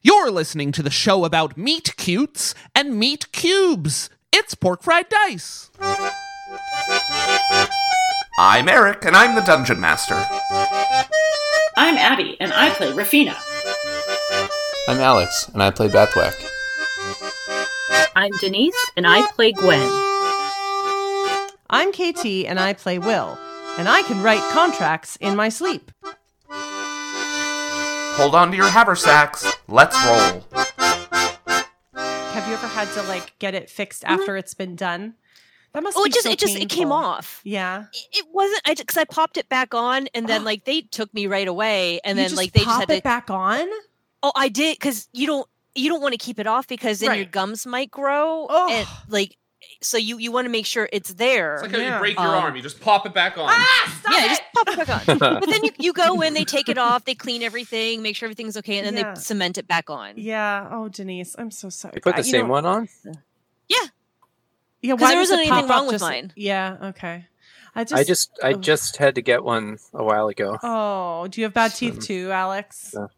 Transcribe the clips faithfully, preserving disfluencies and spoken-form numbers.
You're listening to the show about meat cutes and meat cubes. It's Pork Fried Dice. I'm Eric, and I'm the Dungeon Master. I'm Abby, and I play Rafina. I'm Alex, and I play Bethwick. I'm Denise, and I play Gwen. I'm K T, and I play Will, and I can write contracts in my sleep. Hold on to your haversacks. Let's roll. Have you ever had to, like, get it fixed after it's been done? That must Oh, be it just so it just it came painful. off. Yeah. It, it wasn't I because I popped it back on, and then like they took me right away, and You then just like they pop just had it to. back on? Oh, I did because you don't you don't want to keep it off because then your Right. gums might grow, Oh. and like so you you want to make sure it's there. It's like how Yeah. you break your Um, arm. You just pop it back on. Ah, stop yeah, it! just pop it back on. But then you, you go in, they take it off, they clean everything, make sure everything's okay, and then Yeah. they cement it back on. Yeah. Oh, Denise, I'm so sorry. You put I- the same know- one on? Yeah, Yeah, 'Cause why there does wasn't it pop anything wrong up with just- mine. Yeah, okay. I just... I just I oh. just had to get one a while ago. Oh, do you have bad teeth Um, too, Alex? yeah.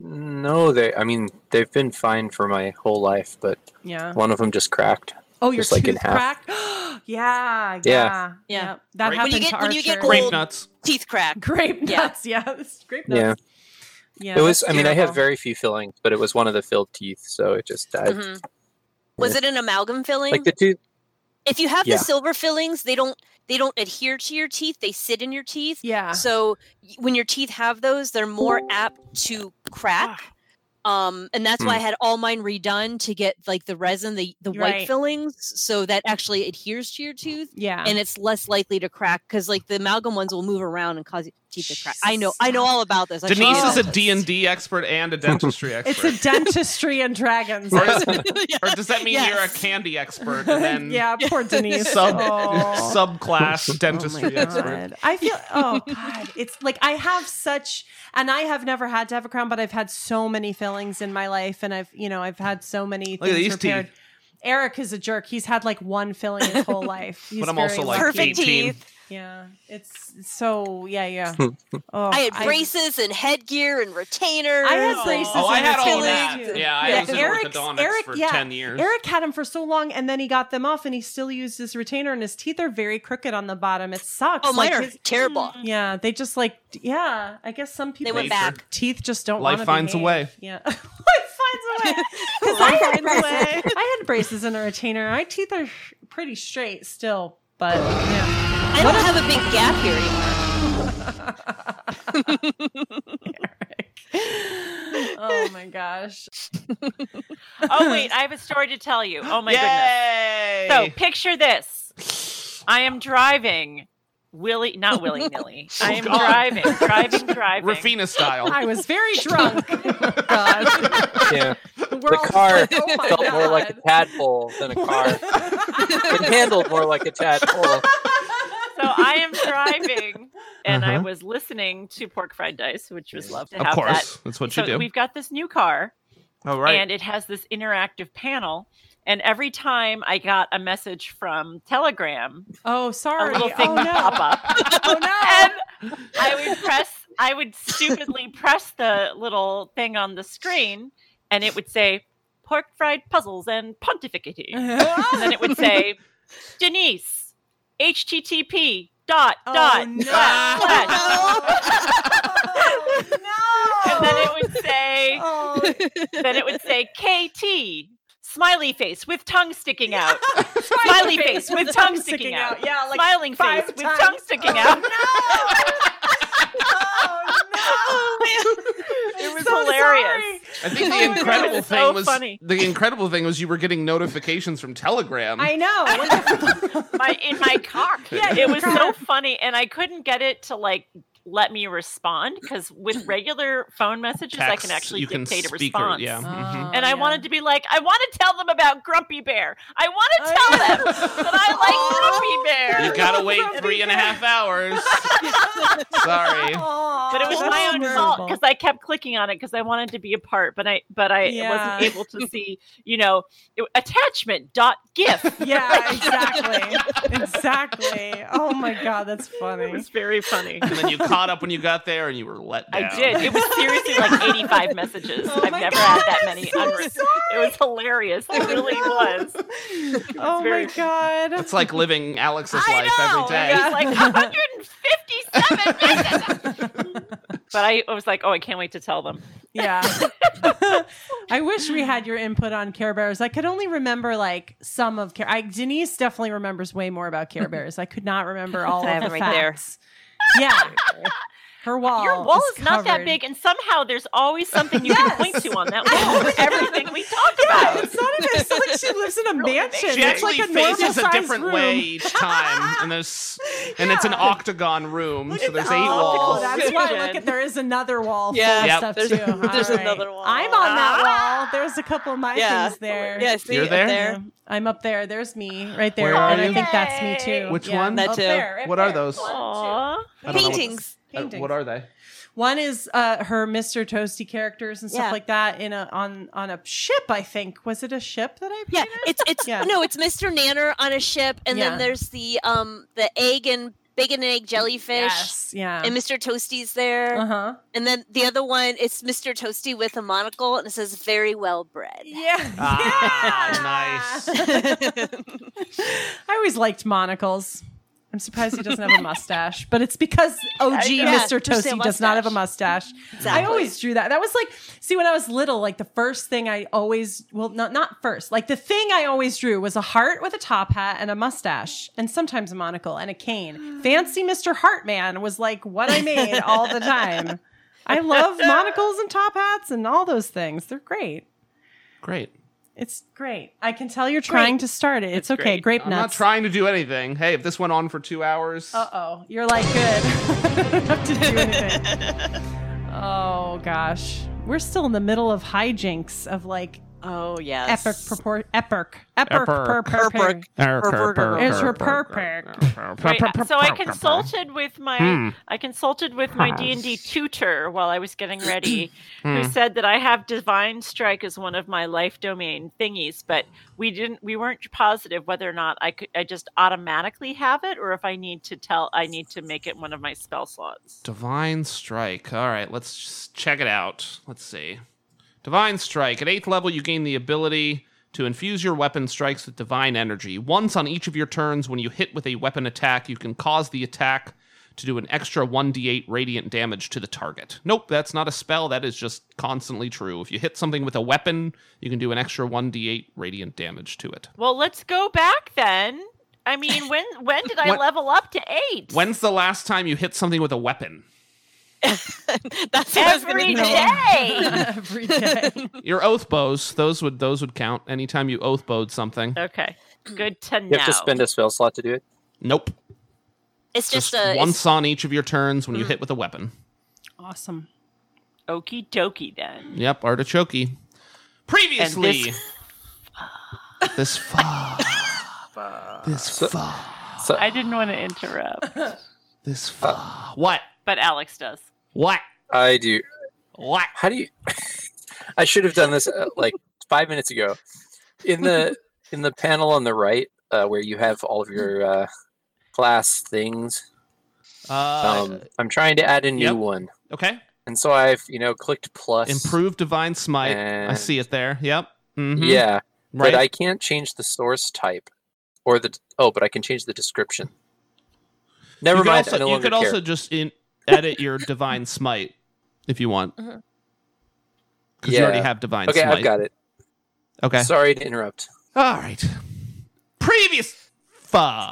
No, they I mean they've been fine for my whole life, but Yeah. one of them just cracked. Oh, your just like in tooth half. cracked? yeah, yeah. Yeah. Yeah. That Right. happened When you get- to when you get Archer. Grape old- nuts. teeth crack. Grape Yeah. nuts, yeah. It's grape nuts. Yeah. Yeah, It was that's I mean I terrible. have very few fillings, but it was one of the filled teeth, so it just died. Mhm. Was Yeah. it an amalgam filling? Like the tooth If you have Yeah. the silver fillings, they don't they don't adhere to your teeth. They sit in your teeth. Yeah. So y- when your teeth have those, they're more apt to crack. Um, and that's why I Hmm. had all mine redone to get like the resin, the the white Right. fillings, so that actually adheres to your tooth, Yeah. and it's less likely to crack because like the amalgam ones will move around and cause your teeth to crack. I know, I know all about this. I should Denise know is a this. D and D expert and a dentistry it's expert. a dentistry and dragons. or, is- Yeah. or does that mean you're a Yes. candy expert and then yeah, poor Denise. sub Oh. subclass Oh my dentistry expert? God. I feel oh god, it's like I have such, and I have never had to have a crown, but I've had so many fillings in my life, and I've you know I've had so many Look at things these repaired. teeth. Eric is a jerk. He's had like one filling his whole life. He's But I'm very also like lucky. Perfect eighteen. teeth. Yeah, it's so yeah yeah. Oh, I had braces and headgear and retainers. I had and- braces Oh, I and had all fillings, that. too. Yeah, I Yeah, was in Eric's- orthodontics Eric- for yeah. ten years. Eric had him for so long, and then he got them off, and he still used his retainer, and his teeth are very crooked on the bottom. It sucks. Oh, mine Like, are his- terrible. Yeah, they just like yeah. I guess some people went Nature. back. teeth just don't. Life wanna finds a behave. way. Yeah, life finds a way. 'Cause I Life had finds a braces. way. I had braces and a retainer. My teeth are pretty straight still, but yeah. I don't have a big gap here anymore. Eric. Oh my gosh. Oh, wait, I have a story to tell you. Oh, my Yay! goodness. So, picture this. I am driving, willy, not willy-nilly. I am God. driving, driving, driving. Rafina style. I was very drunk. God. yeah. The, The car oh my felt more like a God. tadpole than a car. It handled more like a tadpole. So I am driving, and I Uh-huh. was listening to Pork Fried Dice, which was love to Of have course. that. That's what So you do. we've got this new car, Oh, right. and it has this interactive panel. And every time I got a message from Telegram, Oh, a sorry. little thing oh, would no. pop up. Oh, no. And I would press, I would stupidly press the little thing on the screen, and it would say, Pork Fried Puzzles and Pontificating. And then it would say, Denise, H T T P dot Oh, dot no. slash slash. Oh, no. And then it would say, Oh, then it would say K T, smiley face with tongue sticking out. Smiley face with tongue sticking out. Yeah, like Smiling five face with times. tongue sticking out. Oh, It was So hilarious. sorry. I think Oh the my God, incredible it's thing so was funny. the incredible thing was you were getting notifications from Telegram. I know. My in my car. Yeah, It your was car. so funny, and I couldn't get it to like let me respond because with regular phone messages, I can Text, actually you can dictate a speaker, response. yeah. Mhm. And I wanted to be like, I want to tell them about Grumpy Bear. I want to tell them that I like Grumpy Bear. You gotta wait three and a half hours. Sorry. But it was my own fault because I kept clicking on it because I wanted to be a part, but I but I Yeah. wasn't able to see, you know, it, attachment dot gif. Yeah, exactly. Exactly. Oh my God, that's It funny. was very funny. And then you caught up when you got there, and you were let down. I did. It was seriously like eighty-five messages. Oh I've my never God, had that I'm many. so unre- sorry. It was hilarious. It really was. It Oh was very- my god. It's like living Alex's I life know. every day. It was like one hundred fifty-seven messages. But I was like, oh, I can't wait to tell them. Yeah. I wish we had your input on Care Bears. I could only remember like some of Care. I, Denise definitely remembers way more about Care Bears. I could not remember all I of have the it right there. facts. Yeah. Her wall. Your wall is, not that covered. big, and somehow there's always something you Yes. can point to on that wall for everything we talked about. It's not even. It's like she lives in a Really mansion. She It's actually like a faces a normal-sized different room. way each time, and there's and it's an Yeah. octagon room, Look so at there's the- eight oh, walls. That's why. Look at there is another wall full Yeah. of Yep. stuff There's- too. there's All right. another wall. I'm on that Ah. wall. There's a couple of my Yeah. things there. Yeah, see, You're up there? there. Yeah. I'm up there. There's me right there, Where are and I you? think that's me too. Which Yeah, one? That up too. there, right What are there. those? One, two. Aw. I don't know what- Paintings. Uh, Paintings. what are they? One is uh, her Mister Toasty characters and stuff Yeah. like that in a on on a ship. I think was it a ship that I Yeah, painted? it's it's Yeah. no, it's Mister Nanner on a ship, and Yeah. then there's the um the egg and bacon and egg jellyfish, Yes, yeah. and Mister Toasty's there, Uh huh. and then the other one it's Mister Toasty with a monocle, and it says "very well bred." Yeah. Ah, nice. I always liked monocles. I'm surprised he doesn't have a mustache, but it's because O G Yeah, Mister just a Toasty does not have a mustache. Exactly. I always drew that. That was like, see, when I was little, like the first thing I always, well, not not first, like the thing I always drew was a heart with a top hat and a mustache, and sometimes a monocle and a cane. Fancy Mister Heartman was like what I made all the time. I love monocles and top hats and all those things. They're great. Great. It's great. I can tell you're trying to start it. It's, okay. great. Grape I'm not nuts. trying to do anything. Hey, if this went on for two hours, Uh oh. You're like, good. I don't have to do anything. Oh, gosh. We're still in the middle of hijinks of like Oh yes, epic purport. Epic. Epic. Epic. Purport. It's her perfect. Right, so I consulted with my Hmm. I consulted with my D and D tutor while I was getting ready, who said that I have Divine Strike as one of my life domain thingies, but we didn't we weren't positive whether or not I could I just automatically have it, or if I need to tell I need to make it one of my spell slots. Divine Strike. All right, let's just check it out. Let's see. Divine Strike. At eighth level, you gain the ability to infuse your weapon strikes with divine energy. Once on each of your turns, when you hit with a weapon attack, you can cause the attack to do an extra one d eight radiant damage to the target. Nope, that's not a spell. That is just constantly true. If you hit something with a weapon, you can do an extra one d eight radiant damage to it. Well, let's go back then. I mean, when when did I When- level up to eight? When's the last time you hit something with a weapon? that's what I was gonna Every say. day. Every day. Your oath bows, those would those would count. Anytime you oath bowed something. Okay, good to know. You have to spend a spell slot to do it. Nope. It's just, Just a it's- once on each of your turns when you hit with a weapon. Awesome. Okie dokie then. Yep, artichoke. Previously, this- this fa, this fa, So I didn't want to interrupt, this fa. What? but Alex does. What? I do. What? How do you? I should have done this uh, like five minutes ago. In the in the panel on the right, uh, where you have all of your uh, class things, Uh, um, I'm trying to add a new yep. one, okay. and so I've you know clicked plus. Improved divine smite. I And- see it there. Yep. Mhm. Yeah, Right. but I can't change the source type, or the oh, but I can change the description. Never you could mind. Also, I no you longer could care. also just in, edit your divine smite if you want. Because you already Yeah. have divine Okay, smite. I've got it. Okay. Sorry to interrupt. All right. Previous. Fa.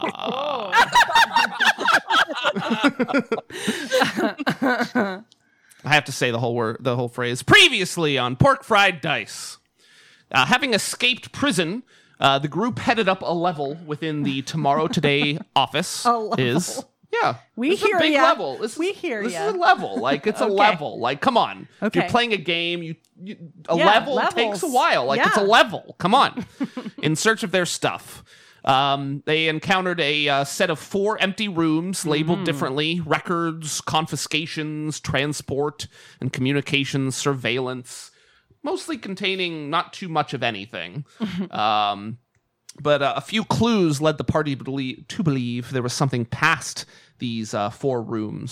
I have to say the whole word, the whole phrase. Previously on Pork Fried Dice, uh, having escaped prison, uh, the group headed up a level within the Tomorrow Today office. A level. Is yeah, We this is hear a big ya. level. This We is, hear This ya. is a level. Like it's a Okay. level. Like come on. If Okay. you're playing a game, you, you a Yeah, level levels. takes a while. Like it's a Yeah. level. Come on. In search of their stuff. Um, they encountered a uh, set of four empty rooms labeled Mm. differently: records, confiscations, transport, and communications surveillance, mostly containing not too much of anything. um, but uh, a few clues led the party belie- to believe there was something past these uh, four rooms.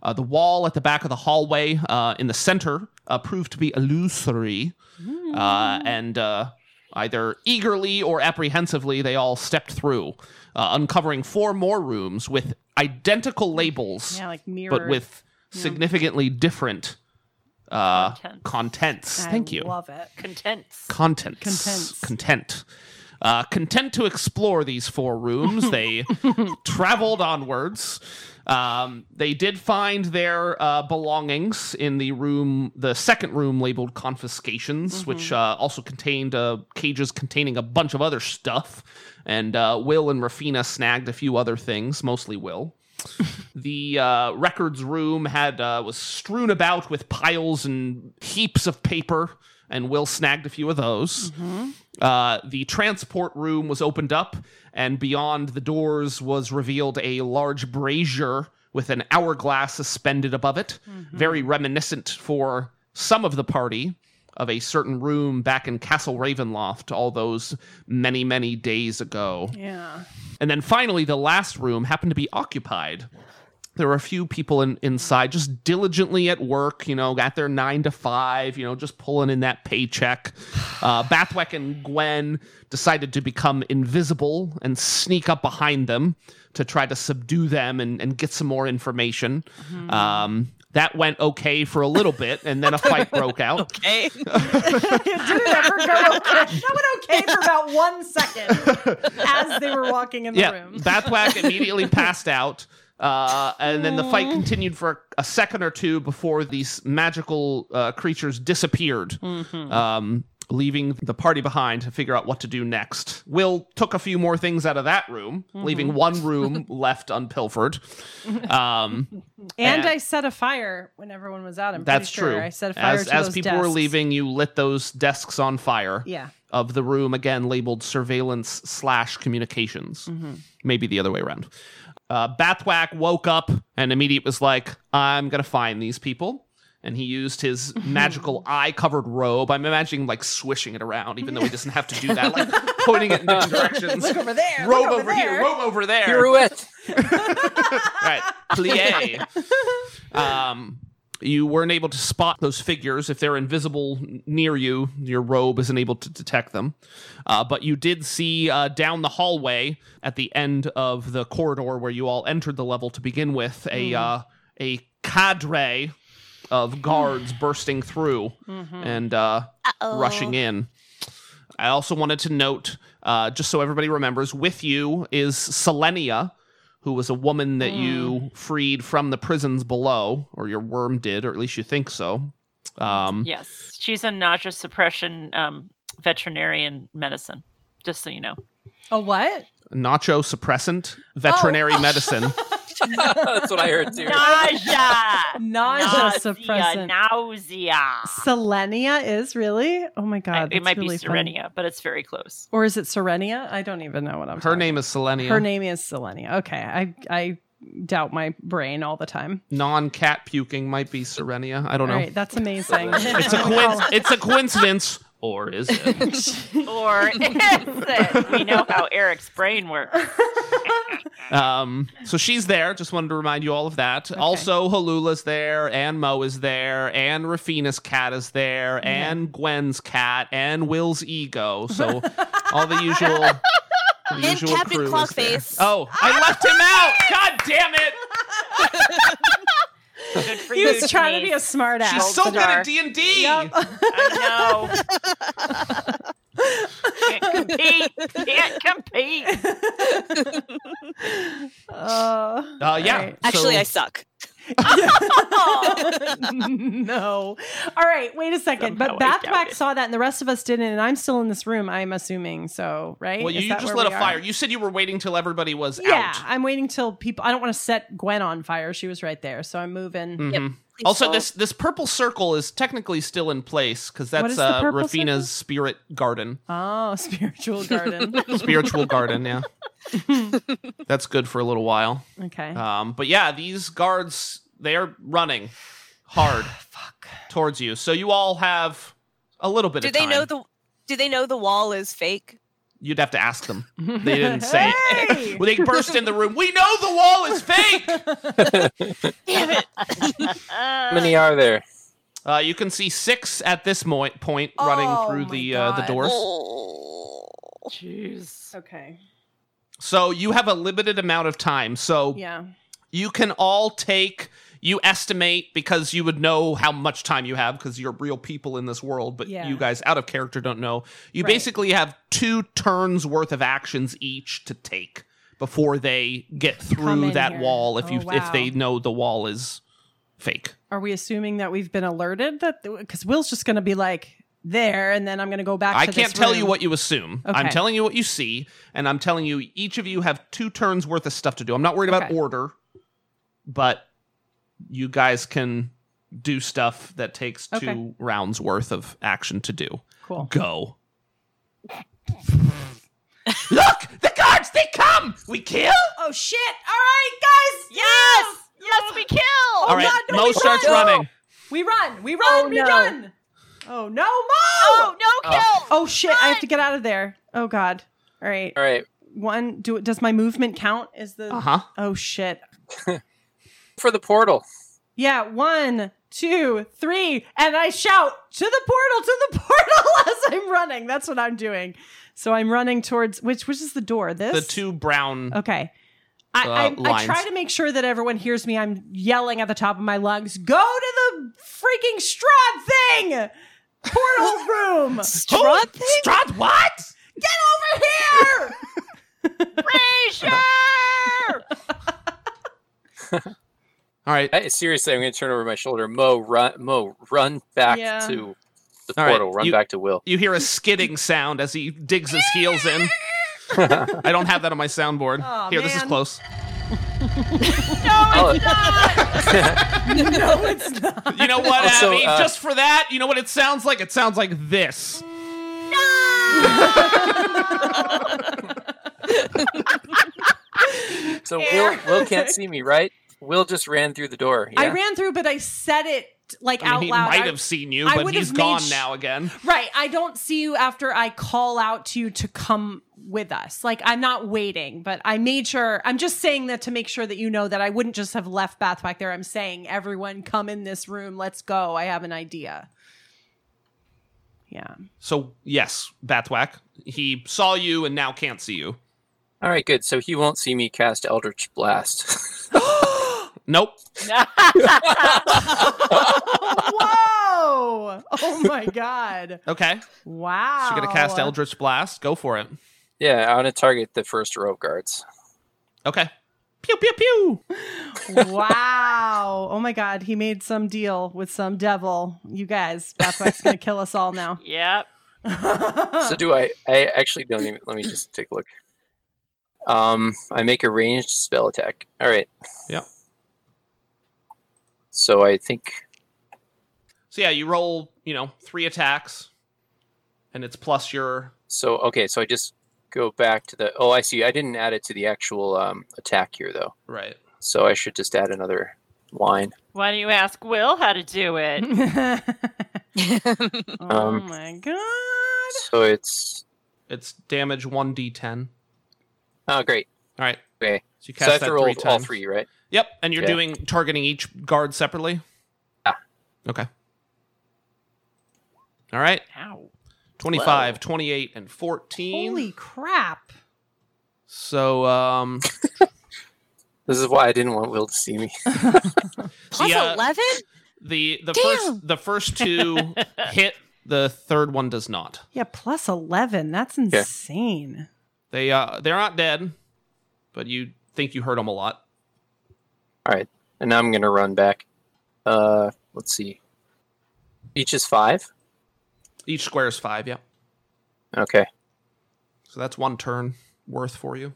Uh, the wall at the back of the hallway uh, in the center uh, proved to be illusory. Uh, and uh, either eagerly or apprehensively, they all stepped through, uh, uncovering four more rooms with identical labels, Yeah, like mirror. but with significantly different uh, Contents. contents. I Thank you. love it. Contents. Contents. Contents. Content. Uh, content to explore these four rooms, they traveled onwards. Um, they did find their uh, belongings in the room, the second room labeled confiscations, which uh, also contained uh, cages containing a bunch of other stuff. And uh, Will and Rafina snagged a few other things, mostly Will. The uh, records room had uh, was strewn about with piles and heaps of paper, and Will snagged a few of those. Uh, the transport room was opened up, and beyond the doors was revealed a large brazier with an hourglass suspended above it, very reminiscent for some of the party of a certain room back in Castle Ravenloft all those many, many days ago. Yeah. And then finally, the last room happened to be occupied. There were a few people in, inside just diligently at work, you know, at their nine to five, you know, just pulling in that paycheck. Uh, Bathwack and Gwen decided to become invisible and sneak up behind them to try to subdue them and, and get some more information. Um, that went okay for a little bit, and then a fight broke out. Okay. It didn't ever go okay. That went okay for about one second as they were walking in the Yeah, room. Bathwack immediately passed out. Uh, and then the fight continued for a second or two before these magical uh, creatures disappeared, um, leaving the party behind to figure out what to do next. Will took a few more things out of that room, leaving one room left unpilfered. Um, And and- I set a fire when everyone was out. I'm that's pretty sure. true. I set a fire as to as those people were desks. leaving, you lit those desks on fire. Yeah. Of the room, again labeled surveillance slash communications. Maybe the other way around. Uh, Bathwack woke up and immediately was like, I'm going to find these people. And he used his magical eye-covered robe. I'm imagining like swishing it around, even though he doesn't have to do that, like pointing it in different directions. Look over there. Robe look over, here, robe over there. Pirouette. Right, plie. Um, you weren't able to spot those figures. If they're invisible near you, your robe isn't able to detect them. Uh, but you did see uh, down the hallway at the end of the corridor where you all entered the level to begin with, a uh, a cadre of guards bursting through and uh, rushing in. I also wanted to note, uh, just so everybody remembers, with you is Selenia, who was a woman that you freed from the prisons below, or your worm did, or at least you think so. Um, Yes, she's a nausea suppression um, veterinarian medicine. Just so you know. A what? Nacho suppressant, veterinary medicine. That's what I heard too. Nausea. Nausea suppressant. Nausea. Selenia is really? Oh my I- god. it that's might really be funny. Serenia, but it's very close. Or is it Serenia? I don't even know what I'm Her talking name is Selenia. Her name is Selenia. Okay. I I doubt my brain all the time. Non-cat puking might be Serenia. I don't know. All right, that's amazing. It's a coinc- It's a coincidence, or is it? Or is it? We know how Eric's brain works. Um, so she's there. Just wanted to remind you all of that. Also, Halula's there, and Mo is there, and Rafina's cat is there, and Gwen's cat, and Will's ego. So all the usual, the And usual Captain crew is Clockface. there. Oh, I left him out. God damn it! Good for he you, was trying to be a Denise. smart ass. She's so good Jar. at D and D. I know. Can't compete. Can't compete. Uh, Uh, yeah. Right. Actually, so- I suck. no. All right, wait a second. Somehow but I doubt Bathwack it. saw that and the rest of us didn't, and I'm still in this room, I'm assuming. So, right? Well, you, Is you that just where lit a we are? fire. You said you were waiting till everybody was Yeah, out. I'm waiting till people. I don't want to set Gwen on fire. She was right there, so I'm moving. Mhm. Yep. Also, So- this this purple circle is technically still in place because What that's is the uh, purple Rafina's spirit garden, Oh, spiritual garden. spiritual garden. Yeah, that's good for a little while. Okay. Um, but yeah, these guards, they are running hard towards you. So you all have a little bit Do of they time. know the? Do they know the wall is fake? You'd have to ask them. They didn't say. Hey! Well, they burst in the room. We know the wall is fake. Damn it. How many are there? Uh, you can see six at this mo- point running Oh through my the uh, the God. doors. Jeez. Okay. So you have a limited amount of time. So Yeah. you can all take. You estimate because you would know how much time you have because you're real people in this world, but Yeah. you guys out of character don't know. You Right. basically have two turns worth of actions each to take before they get Come through in that here. wall. If Oh, you wow. if they know the wall is fake. Are we assuming that we've been alerted that because Will's just going to be like there, and then I'm going to go back. I to can't this tell you room? what you assume. I'm Okay. telling you what you see, and I'm telling you each of you have two turns worth of stuff to do. I'm not worried about Okay. order, but you guys can do stuff that takes two Okay. rounds worth of action to do. Cool. Go. Look, the guards, they come. We kill. Oh shit! All right, guys. Yes! Yes, we kill! All right, God, no, Mo we starts run. running. We run. We run. Oh, we no. run. Oh no, Mo! Oh, no kill! Oh shit! I have to get out of there. Oh god. All right. All right. One. Do it. Does my movement count? Is the? Uh huh. Oh shit. For the portal. Yeah. One, two, three, and I shout to the portal, to the portal as I'm running. That's what I'm doing. So I'm running towards which? Which is the door? This. The two brown. Okay. I, Uh, I, I lines. try to make sure that everyone hears me. I'm yelling at the top of my lungs. Go to the freaking Strahd thing! Portal room! Strahd thing? Strahd what? Get over here! Brazier! All right. I, seriously, I'm going to turn over my shoulder. Mo, run! Mo, run back Yeah. to the All right, portal. Run you- back to Will. You hear a skidding sound as he digs his heels in. I don't have that on my soundboard. Aw, Here, this is man. close. Oh, No, it's not. You know what, Also, Abby? uh, Just for that, you know what it sounds like? It sounds like this. so Will, Will can't see me, right? Will just ran through the door. Yeah? I ran through, but I said it like I mean, out he loud. might I- have seen you, I but would he's have gone made sh- now again. Right. I don't see you after I call out to you to come with us. Like, I'm not waiting, but I made sure. I'm just saying that to make sure that you know that I wouldn't just have left Bath back there. I'm saying, everyone come in this room. Let's go. I have an idea. Yeah. So, yes, Bathwack. He saw you and now can't see you. All right, good. So he won't see me cast Eldritch Blast. Nope. Whoa! Oh my god! Okay. Wow. So you're going to cast Eldritch Blast. Go for it. yeah, I want to target the first row of guards. Okay. Pew, pew, pew. Wow! Oh my god! He made some deal with some devil. You guys, Bathwack's gonna kill us all now. Yep. So do I? I actually don't even. Let me just take a look. Um, I make a ranged spell attack. All right. Yep. So I think. So, yeah, you roll, you know, three attacks, and it's plus your... So okay. So I just go back to the. Oh, I see. I didn't add it to the actual um, attack here though. Right. So I should just add another line. Why don't you ask Will how to do it? Oh Um, my god! So it's. It's damage one d ten. Oh, great. All right. Okay. So you So I cast have that to roll three all times. three, right? Yep, and you're Yeah. doing targeting each guard separately? Yeah. Okay. All right. Ow. twenty-five, twenty-eight, and fourteen. Holy crap! So, um... This is why I didn't want Will to see me. Plus Yeah. eleven? The the Damn. first the first two hit, the third one does not. Yeah, plus eleven. That's insane. They uh they're not dead, but you think you hurt them a lot. All right, and now I'm gonna run back. Uh, let's see. Each is five. Each square is five, yeah. Okay. So that's one turn worth for you.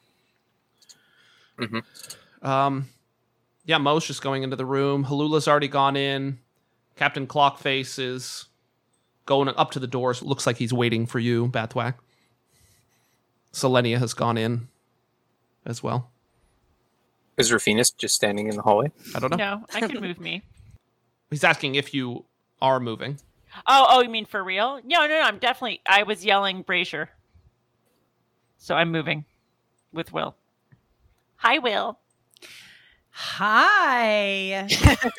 Mhm. Um, yeah, Mo's just going into the room. Halula's already gone in. Captain Clockface is going up to the doors. Looks like he's waiting for you, Bathwack. Selenia has gone in as well. Is Rafinus just standing in the hallway? I don't know. No, I can move me. He's asking if you are moving. Oh, oh, you mean for real? No, no, no. I'm definitely. I was yelling Brazier. So I'm moving with Will. Hi, Will. Hi.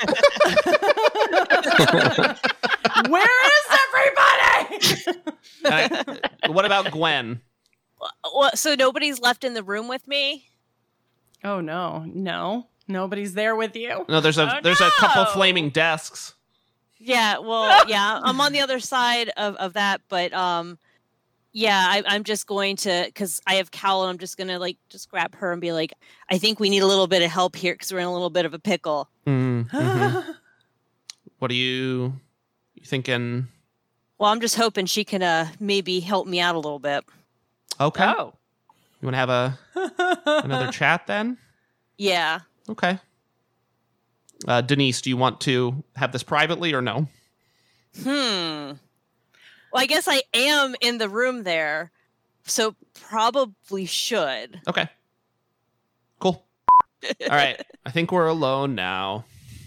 Where is everybody? And I- what about Gwen? Well, so nobody's left in the room with me? Oh no, no, nobody's there with you. No, there's a Oh, there's a couple no. flaming desks. Yeah, well, yeah, I'm on the other side of, of that, but um, yeah, I, I'm just going to, because I have Cal, and I'm just going to like just grab her and be like, I think we need a little bit of help here because we're in a little bit of a pickle. Mm, mhm. What are you, you thinking? Well, I'm just hoping she can uh, maybe help me out a little bit. Okay. Oh. You want to have a another chat then? Yeah. Okay. Uh, Denise, do you want to have this privately or no? Hmm. Well, I guess I am in the room there, so probably should. Okay. Cool. All right. I think we're alone now.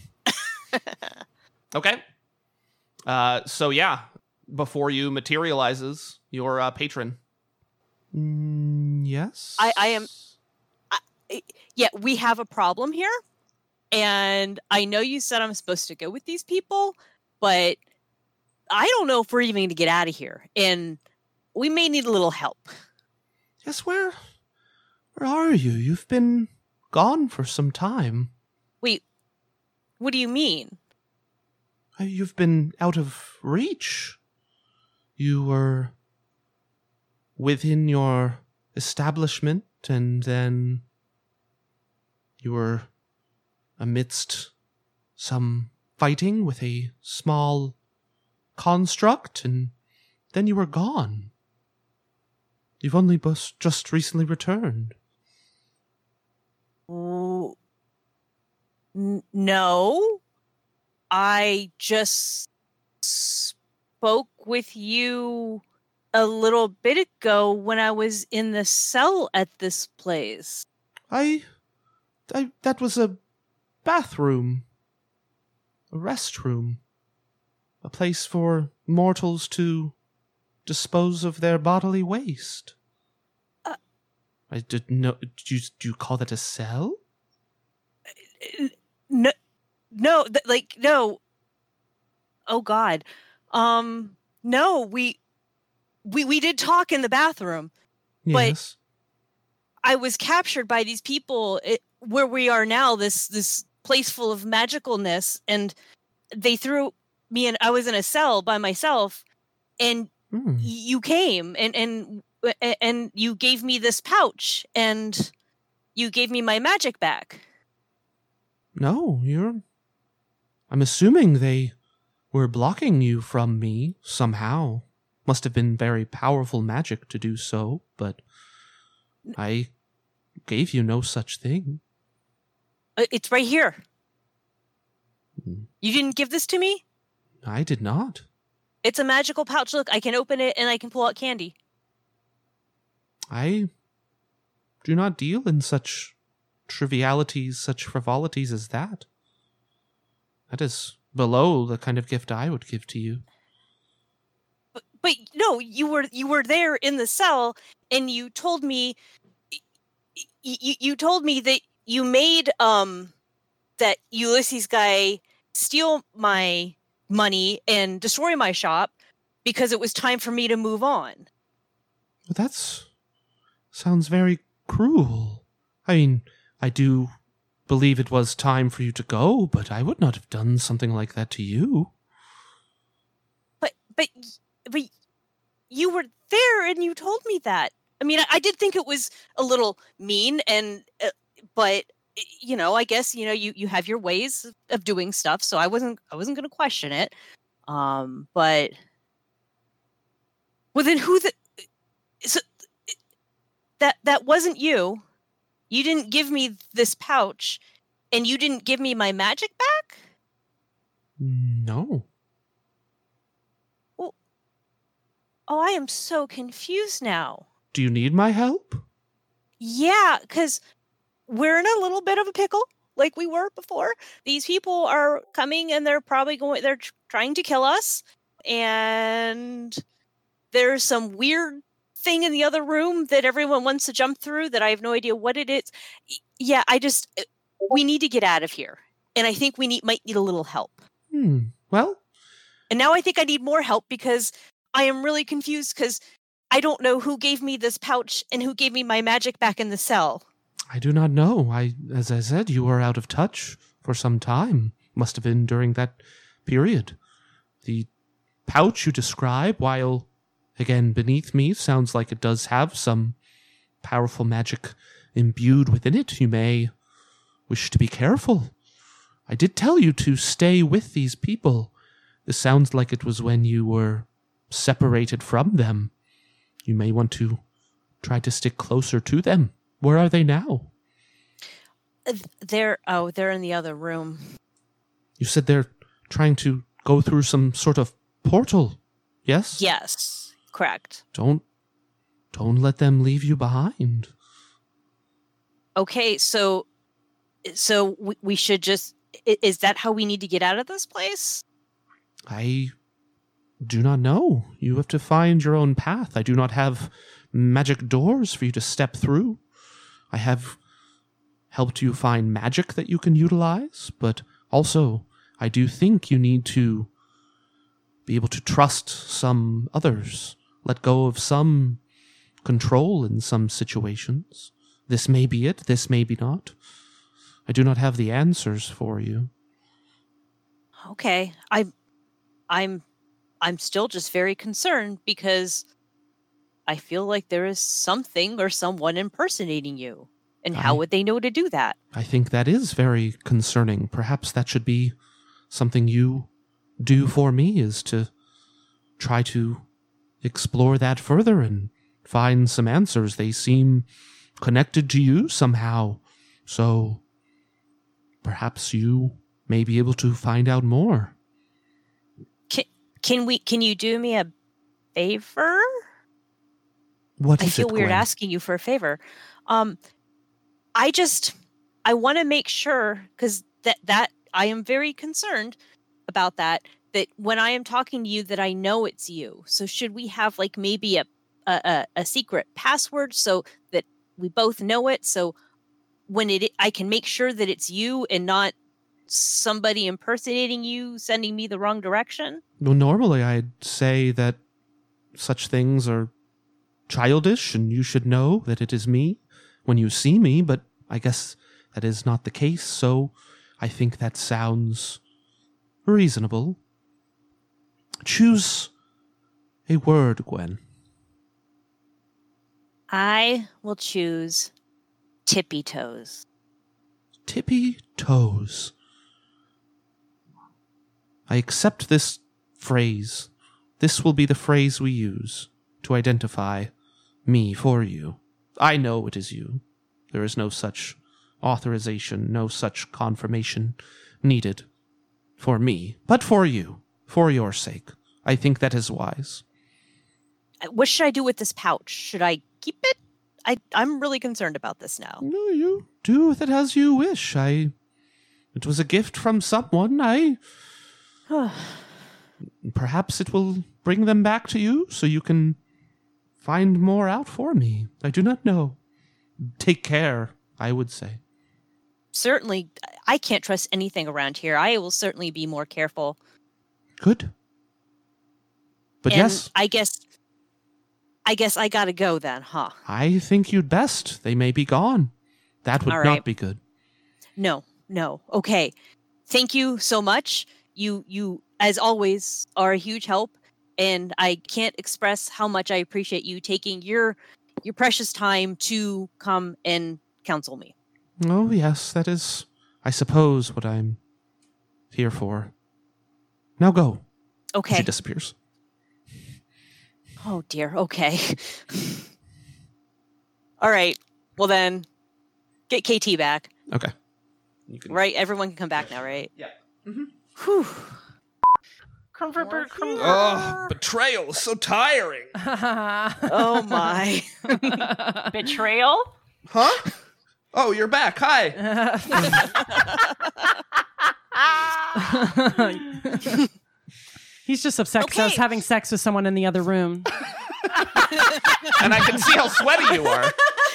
Okay. Uh, so yeah, before you materializes your uh, patron. Mm, yes. I- I am- Yeah, we have a problem here, and I know you said I'm supposed to go with these people, but I don't know if we're even going to get out of here, and we may need a little help. Yes. Where? Where are you? You've been gone for some time. Wait, what do you mean? Uh, You've been out of reach. You were within your establishment, and then you were amidst some fighting with a small construct, and then you were gone. You've only bus- just recently returned. W- N- no, I just spoke with you a little bit ago when I was in the cell at this place. I, I that was a bathroom, a restroom, a place for mortals to dispose of their bodily waste. Uh, I did no. Do you, do you call that a cell? No, no, th- like no. Oh God, um, no. We, we, we did talk in the bathroom. But- Yes. I was captured by these people it, where we are now. This this place full of magicalness, and they threw me in. I was in a cell by myself, and Hmm. you came and and and you gave me this pouch, and you gave me my magic back. No, you're. I'm assuming they were blocking you from me somehow. Must have been very powerful magic to do so, but I gave you no such thing. Uh, It's right here. Hmm. You didn't give this to me? I did not. It's a magical pouch. Look, I can open it and I can pull out candy. I do not deal in such trivialities, such frivolities as that. That is below the kind of gift I would give to you. But, but no, you were you were there in the cell, and you told me you you told me that you made um that Ulysses guy steal my money and destroy my shop because it was time for me to move on. Well, that's sounds very cruel. I mean, I do believe it was time for you to go, but I would not have done something like that to you. But but but you were there and you told me that. I mean, I, I did think it was a little mean, and uh, but you know, I guess you know you you have your ways of, of doing stuff, so I wasn't I wasn't going to question it. Um, but well, then who the so that that wasn't you. You didn't give me this pouch, and you didn't give me my magic back. No. Oh, I am so confused now. Do you need my help? Yeah, because we're in a little bit of a pickle, like we were before. These people are coming, and they're probably going. They're tr- trying to kill us, and there's some weird thing in the other room that everyone wants to jump through that I have no idea what it is. Yeah, I just we need to get out of here. And I think we need might need a little help. Hmm. Well, and now I think I need more help because I am really confused because I don't know who gave me this pouch and who gave me my magic back in the cell. I do not know. I, as I said, you were out of touch for some time. Must have been during that period. The pouch you describe, while again beneath me, sounds like it does have some powerful magic imbued within it. You may wish to be careful. I did tell you to stay with these people. This sounds like it was when you were separated from them. You may want to try to stick closer to them. Where are they now? They're, oh, they're in the other room. You said they're trying to go through some sort of portal, yes? Yes, correct. Don't, don't let them leave you behind. Okay, so, so we, we should just, is that how we need to get out of this place? I do not know. You have to find your own path. I do not have magic doors for you to step through. I have helped you find magic that you can utilize, but also I do think you need to be able to trust some others, let go of some control in some situations. This may be it, this may be not. I do not have the answers for you. Okay, I, I'm, I'm still just very concerned because I feel like there is something or someone impersonating you. And how I, would they know to do that? I think that is very concerning. Perhaps that should be something you do for me, is to try to explore that further and find some answers. They seem connected to you somehow. So perhaps you may be able to find out more. Can, can we, can you do me a favor? What is I feel it, weird Gwen? asking you for a favor. Um, I just, I want to make sure, because that, that, I am very concerned about that, that when I am talking to you, that I know it's you. So should we have like maybe a, a, a secret password so that we both know it? So when it, I can make sure that it's you and not somebody impersonating you, sending me the wrong direction? Well, normally I'd say that such things are childish and you should know that it is me when you see me, but I guess that is not the case, so I think that sounds reasonable. Choose a word, Gwen. I will choose tippy toes. Tippy toes. I accept this phrase. This will be the phrase we use to identify me for you. I know it is you. There is no such authorization, no such confirmation needed for me, but for you, for your sake. I think that is wise. What should I do with this pouch? Should I keep it? I, I'm really concerned about this now. No, you do with it as you wish. I. It was a gift from someone. I. Perhaps it will bring them back to you so you can find more out for me. I do not know. Take care, I would say. Certainly, I can't trust anything around here. I will certainly be more careful. Good. But And yes, I guess, I guess I gotta go then, huh? I think you'd best. They may be gone. That would All not right. be good. No, no. Okay. Thank you so much. You, you, as always, are a huge help, and I can't express how much I appreciate you taking your, your precious time to come and counsel me. Oh, yes, that is, I suppose, what I'm here for. Now go. Okay. She disappears. Oh dear. Okay. All right. Well then, get K T back. Okay. You can... Right? Everyone can come back now, right? Yeah. Whew. Oh, betrayal is so tiring. Oh my. Betrayal? Huh? Oh, you're back. Hi. He's just upset because I was Okay. having sex with someone in the other room. And I can see how sweaty you are.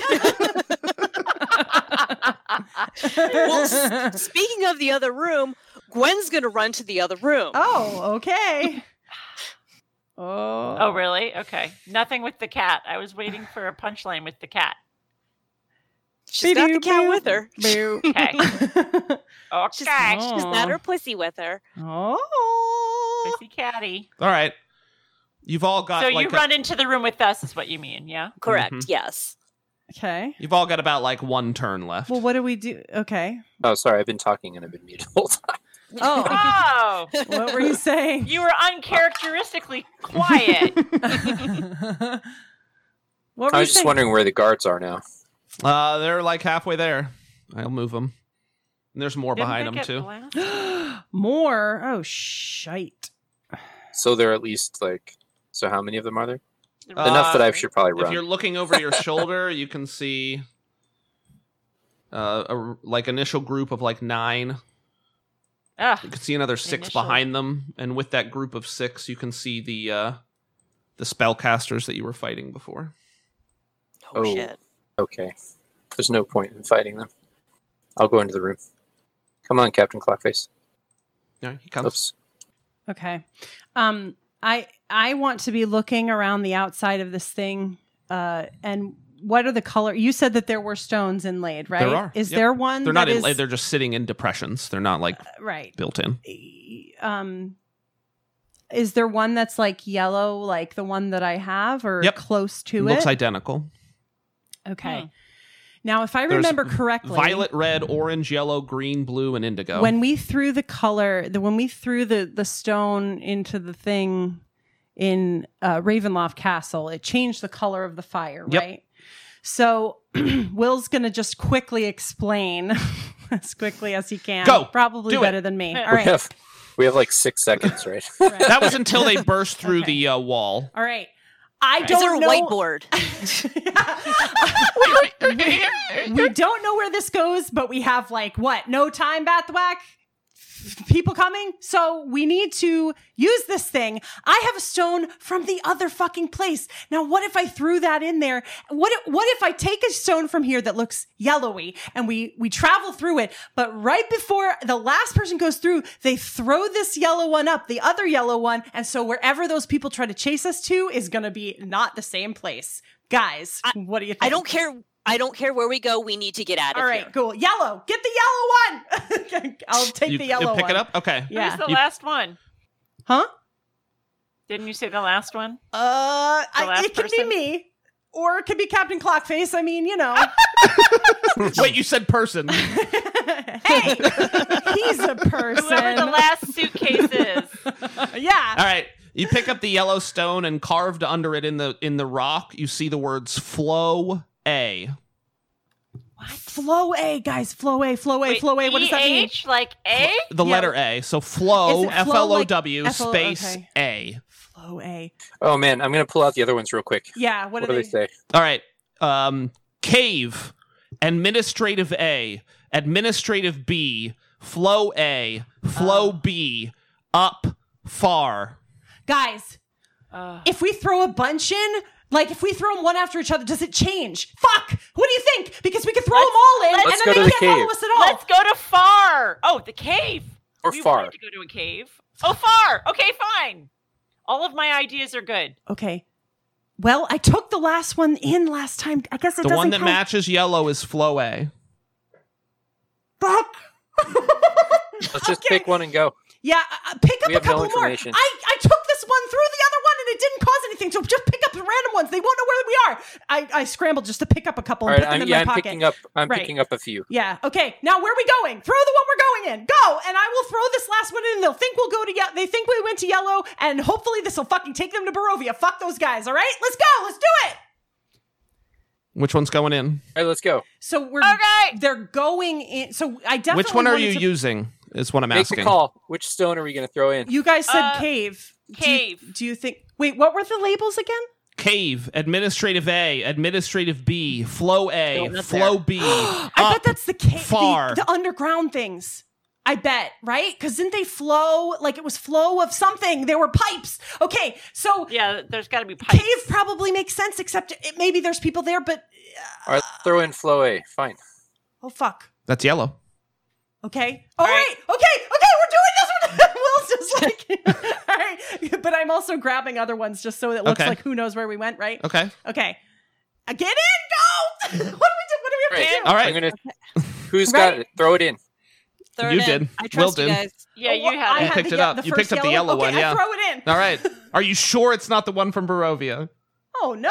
Well, s- speaking of the other room, Gwen's gonna run to the other room. Oh, okay. Oh. Oh, really? Okay. Nothing with the cat. I was waiting for a punchline with the cat. She's got the cat Boo. with her. Boo. Okay. She's, Okay. she's got her pussy with her. Oh. Pussy catty. All right. You've all got So like you a- run into the room with us, is what you mean, yeah? Correct. Mhm. Yes. Okay. you've all got about like one turn left. Well, what do we do? Okay. Oh, sorry, I've been talking and I've been muted the whole time. Oh, Oh, what were you saying? you were uncharacteristically quiet. What were I you was just saying? wondering where the guards are now. Uh, they're like halfway there. I'll move them. And there's more Didn't behind they them get too. blasted? More? Oh, shite. So there are at least like. So how many of them are there? Uh, Enough that I should probably If run. you're looking over your shoulder, you can see uh, a like initial group of like nine. Ugh. You can see another six Initial. behind them, and with that group of six, you can see the uh, the spellcasters that you were fighting before. Oh, Oh. shit. Okay. There's no point in fighting them. I'll go into the room. Come on, Captain Clockface. Yeah, he comes. Oops. Okay. Um, I I want to be looking around the outside of this thing. Uh, and what are the color? You said that there were stones inlaid, right? There are, Is yep. there one? They're not that in, is- they're just sitting in depressions. They're not like right. built in. Um, is there one that's like yellow, like the one that I have, or Yep. close to Looks it? identical. Okay. Hmm. Now, if I There's remember correctly, Violet, red, orange, yellow, green, blue, and indigo. when we threw the color, the when we threw the the stone into the thing in uh, Ravenloft Castle, it changed the color of the fire, Yep. right? So Will's gonna just quickly explain as quickly as he can. Go. Probably Do it. better than me. We All We right. have we have like six seconds, right? Right. that was until they burst through Okay. the uh, wall. All right. I Is there don't a know. whiteboard? we don't know where this goes, but we have like what? No time, Bathwack? People coming? So we need to use this thing. I have a stone from the other fucking place. Now, what if I threw that in there? What if, what if I take a stone from here that looks yellowy and we we travel through it, but right before the last person goes through, they throw this yellow one up, the other yellow one, and so wherever those people try to chase us to is going to be not the same place. Guys, I- what do you think? I don't care. I don't care where we go. We need to get out of All right, here. cool. Yellow. Get the yellow one. I'll take You, the you yellow pick one. it up? Okay. Yeah. Who's the You- last one? Huh? Didn't you say the last one? Uh, I, last it could person? be me, or it could be Captain Clockface. I mean, you know. Wait, you said person. Hey, he's a person. Whoever the last suitcase is. Yeah. All right. You pick up the yellow stone, and carved under it in the in the rock, you see the words "Flow A." Flow A, guys. Flow A. Flow A. Wait, Flow A. What does that mean? E H, like A? The Yeah. letter A. So flow, Is it F flow L O like W F L O space okay. A. Flow A. Oh man, I'm gonna pull out the other ones real quick. Yeah. What, What, do do they? they say? All right. Um, cave, administrative A, administrative B, flow A, flow Oh. B, up, far. Guys, Uh, if we throw a bunch in, like if we throw them one after each other, does it change? Fuck! What do you think? Because we could throw Let's- them all in, let's and go then to they the can't cave. follow us at all. let's go to far. Oh, the cave. Or we far. wanted to go to a cave. Oh, far. Okay, fine. All of my ideas are good. Okay. Well, I took the last one in last time. I guess it The doesn't one that count. matches yellow is flow A. Fuck. Let's just Okay. pick one and go. Yeah, uh, uh, pick up We a have no couple more. I, information. I took this one through the other one and it didn't cause anything. So just pick up the random ones. They won't know where we are. I, I scrambled just to pick up a couple All and right, put them I'm, in yeah, my I'm pocket. picking up. I'm Right. picking up a few. Yeah. Okay. Now where are we going? Throw the one we're going in. Go. And I will throw this last one in. They'll think we'll go to yellow. They think we went to yellow, and hopefully this will fucking take them to Barovia. Fuck those guys. All right. Let's go. Let's do it. Which one's going in? All right, let's go. So we're Okay. they're going in. So I definitely Which one are wanted you to- using? Is what I'm Make asking. the call. Which stone are we gonna throw in? You guys said Uh, cave. Do you- cave. Do you, think? Wait, what were the labels again? Cave, administrative A, administrative B, flow A, No, not flow there. B. I up, bet that's the cave. far. The, the underground things. I bet, right? Because didn't they flow? Like it was flow of something. There were pipes. Okay, so Yeah, there's got to be pipes. cave probably makes sense, except it, maybe there's people there, but All right, throw in flow A. Fine. oh fuck. That's yellow. Okay. All All right. right. Okay. Okay. We're doing this. Will's just like, all right. But I'm also grabbing other ones just so it looks Okay. like who knows where we went, right? Okay. Okay. Uh, get in. Go. what do we do? What do we have Right. to do? All right. I'm gonna. Who's got Right? it? Throw it in. Throw You it in. did. I Will trust you did. guys. Yeah, Oh, you well, had I it. You picked the, it ye- up. the You first picked up the yellow okay, one, yeah. I throw it in. All right. Are you sure it's not the one from Barovia? Oh no.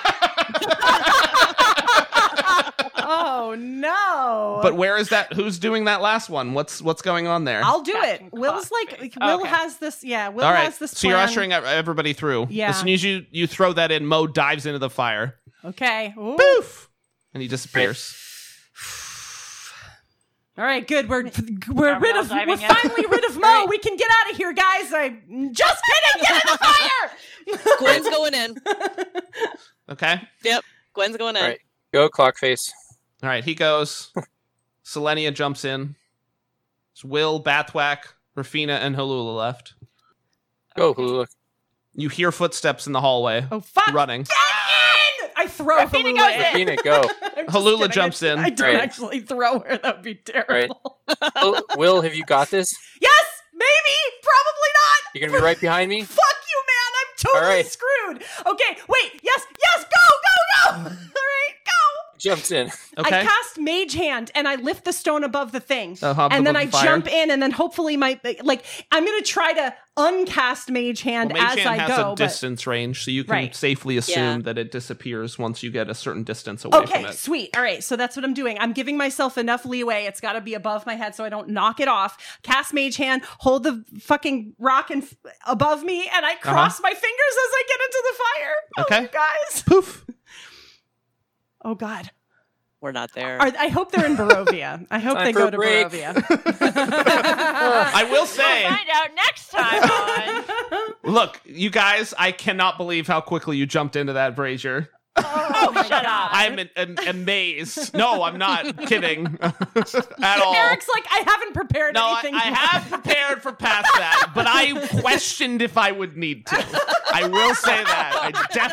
oh no. But where is that? Who's doing that last one? What's what's going on there? I'll do Captain it. Will's like Cockface. Will Okay. has this. Yeah, Will All right. has this. So you're plan. ushering ev- everybody through. Yeah. As soon as you you throw that in, Mo dives into the fire. Okay. Ooh. Poof. And he disappears. All right, good. We're we're Are we rid all of. We're diving in? finally rid of Mo. Right. We can get out of here, guys. I just kidding. Get in the fire. Gwen's going in. Okay. Yep. Gwen's going in. All right. Go clock face. All right. He goes. Selenia jumps in. It's Will, Bathwack, Rafina, and Halula left. Go, Okay. Hulula. You hear footsteps in the hallway. Oh fuck! Running. Get in! I throw Rafina Halula goes in. in. Rafina, go. I'm just Halula kidding. jumps I, in. I don't Right. actually throw her. That would be terrible. Will, Will, have you got this? Yes, maybe, probably not. You're gonna be right behind me. Fuck you, man. I'm totally All right. screwed. Okay, wait. Yes, yes. Go, go, go. All right, go. Jumps in. Okay. I cast Mage Hand and I lift the stone above the thing, Uh, hop and then above I the fire. jump in, and then hopefully my like I'm gonna try to uncast Mage Hand Well, Mage as Hand I has go. a but- distance range, so you can Right. safely assume Yeah. that it disappears once you get a certain distance away from Okay, it. sweet. All right, so that's what I'm doing. I'm giving myself enough leeway. It's got to be above my head so I don't knock it off. Cast Mage Hand, hold the fucking rock in f- above me, and I cross my fingers as I get into the fire. Oh, Okay. you guys. Poof. Oh God. We're not there. Are, I hope they're in Barovia. I hope Time they for go a to break. Barovia. I will say, We'll find out next time on. look, you guys, I cannot believe how quickly you jumped into that brazier. Oh, my shut God. up. I'm am- am- amazed. No, I'm not kidding at all. Eric's like, I haven't prepared No, I, anything. I have prepared for past that, but I questioned if I would need to. I will say that.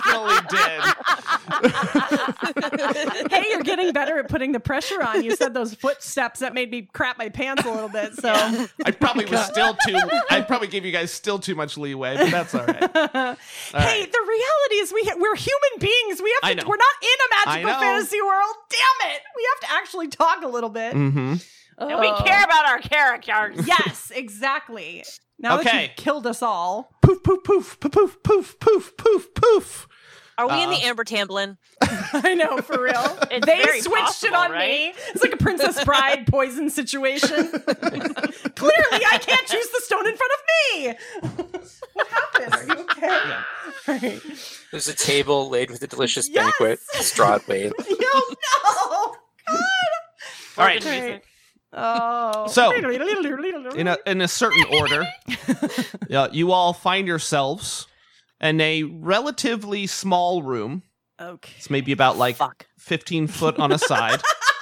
I definitely did. Hey, you're getting better at putting the pressure on. You said those footsteps that made me crap my pants a little bit. So, I probably was still too, I probably gave you guys still too much leeway, but that's all right. All hey, right. the reality is we ha- we're human beings. We I have know. to. We're not in a magical I know. fantasy world. Damn it! We have to actually talk a little bit. Mm-hmm. And we Oh. care about our characters. Yes, exactly. Now that Okay. you've killed us all, Poof, poof, poof, poof, poof, poof, poof, poof, poof. Are we in Uh, the Amber Tamblin? I know for real. It's they very switched possible, it on right? me. It's like a Princess Bride poison situation. Clearly, I can't choose the stone in front of me. What happened? Are you okay? Yeah. Right. There's a table laid with a delicious Yes! banquet. Straw way. No, no. God. All right. Organ music. Oh. So, In a in a certain order, uh, you all find yourselves in a relatively small room. okay. It's maybe about like Fuck. fifteen foot on a side.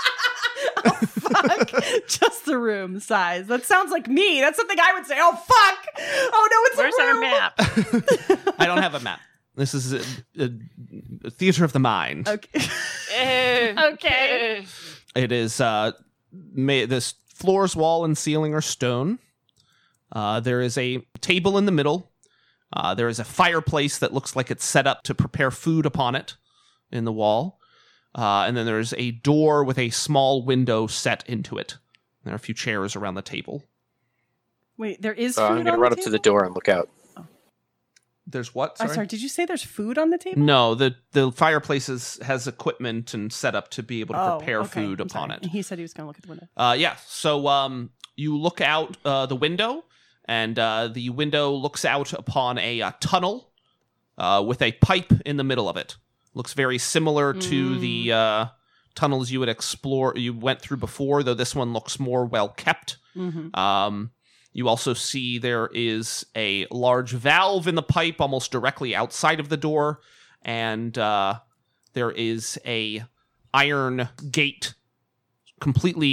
Fuck. Just the room size. That sounds like me. That's something I would say. Oh, fuck. Oh, no, it's Where's a our room. map? I don't have a map. This is a, a, a theater of the mind. Okay. Eh, Okay. eh. It is uh, ma- this floors, wall, and ceiling are stone. Uh, there is a table in the middle. Uh, there is a fireplace that looks like it's set up to prepare food upon it in the wall. Uh, and then there's a door with a small window set into it. There are a few chairs around the table. Wait, there is food Uh, I'm on gonna the run up table? to the door and look out. There's what? I'm Sorry. sorry, did you say there's food on the table? No, the the fireplace is, has equipment and set up to be able to Oh, prepare okay. food I'm upon sorry. it. He said he was going to look at the window. Uh, yeah. So um, you look out uh, the window, and uh, the window looks out upon a uh, tunnel uh, with a pipe in the middle of it. Looks very similar to Mm. the uh, tunnels you would explore, you went through before, though this one looks more well kept. Mm-hmm. Um, you also see there is a large valve in the pipe almost directly outside of the door, and uh, there is a iron gate completely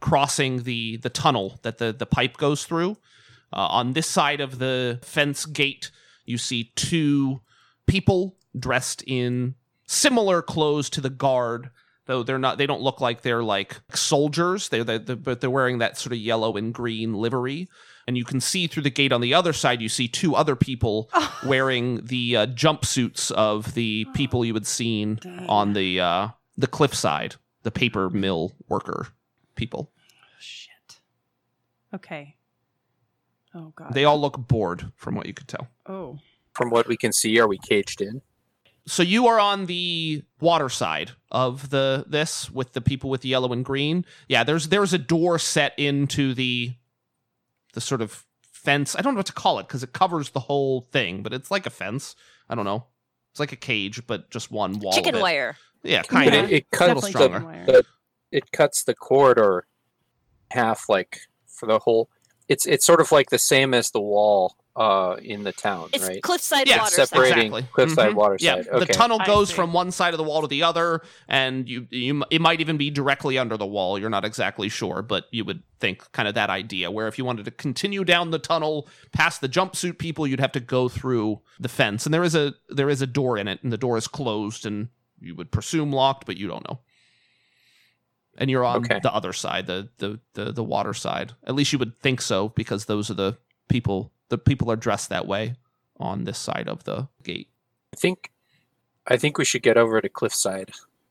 crossing the the tunnel that the the pipe goes through. Uh, on this side of the fence gate, you see two people dressed in similar clothes to the guard, though they're not. They don't look like they're like soldiers. They're, they're, they're but they're wearing that sort of yellow and green livery. And you can see through the gate on the other side. You see two other people oh. wearing the uh, jumpsuits of the people you had seen Dang. on the uh, the cliffside, the paper mill worker people. Shit. Okay. Oh, God. They all look bored from what you could tell. Oh. From what we can see, are we caged in? So you are on the water side of the this with the people with the yellow and green. Yeah, there's there's a door set into the the sort of fence. I don't know what to call it because it covers the whole thing, but it's like a fence. I don't know. It's like a cage, but just one wall. Chicken of it. wire. Yeah, kind of. of. It, it cuts stronger. the, the it cuts the corridor half, like for the whole. It's it's sort of like the same as the wall uh, in the town, it's right? Cliffside yeah, water separating exactly. cliffside mm-hmm. water yeah, side. Okay. The tunnel goes see. from one side of the wall to the other, and you you it might even be directly under the wall. You're not exactly sure, but you would think kind of that idea. Where if you wanted to continue down the tunnel past the jumpsuit people, you'd have to go through the fence, and there is a there is a door in it, and the door is closed, and you would presume locked, but you don't know. And you're on okay. the other side, the, the the the water side. At least you would think so, because those are the people. The people are dressed that way on this side of the gate. I think, I think we should get over to Cliffside.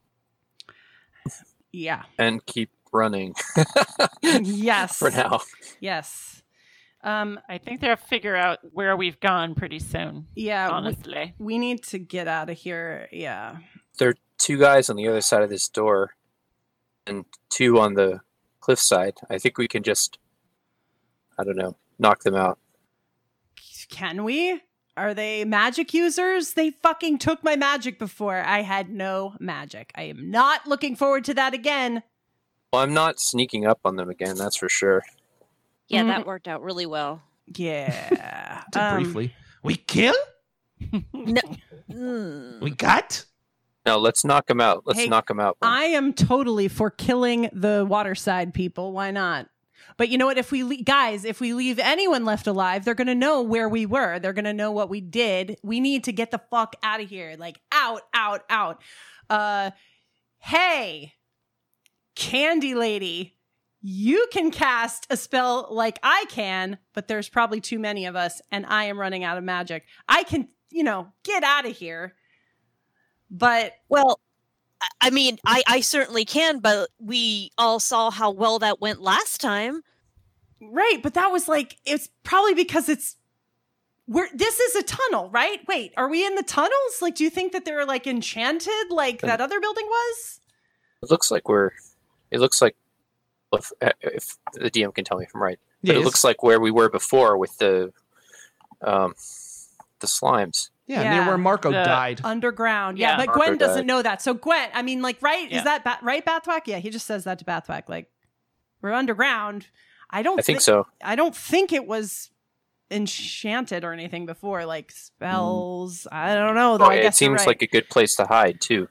Yeah. And keep running. Yes. For now. Yes. Um, I think they'll figure out where we've gone pretty soon. Yeah. Honestly, we, we need to get out of here. Yeah. There are two guys on the other side of this door. And two on the cliffside. I think we can just, I don't know, knock them out. Can we? Are they magic users? They fucking took my magic before. I had no magic. I am not looking forward to that again. Well, I'm not sneaking up on them again, that's for sure. Yeah, Mhm. that worked out really well. Yeah. To Um, briefly, we kill? No. Mm. We got? No, let's knock them out. Let's Hey, knock them out. I am totally for killing the waterside people. Why not? But you know what? If we le- guys, if we leave anyone left alive, they're gonna know where we were. They're gonna know what we did. We need to get the fuck out of here. Like out, out, out. Uh, hey, Candy Lady, you can cast a spell like I can, but there's probably too many of us, and I am running out of magic. I can, you know, get out of here. But Well, I- I mean, I, I certainly can, but we all saw how well that went last time. right, but that was like, it's probably because it's we're this is a tunnel, right? Wait, are we in the tunnels? Like, do you think that they're like enchanted like that other building was? It looks like we're. It looks like, if, if the D M can tell me if I'm right, but Yes. it looks like where we were before with the, um, the slimes. Yeah, Yeah. near where Marco The- died. Underground. Yeah, Yeah. but Marco Gwen doesn't died. know that. So Gwen, I mean, like, right? Yeah. Is that ba- right, Bathwack? Yeah, he just says that to Bathwack. Like, we're underground. I don't I think thi- so. I don't think it was enchanted or anything before, like spells. I don't know, though. Oh, I yeah, guess it you're seems right. like a good place to hide too.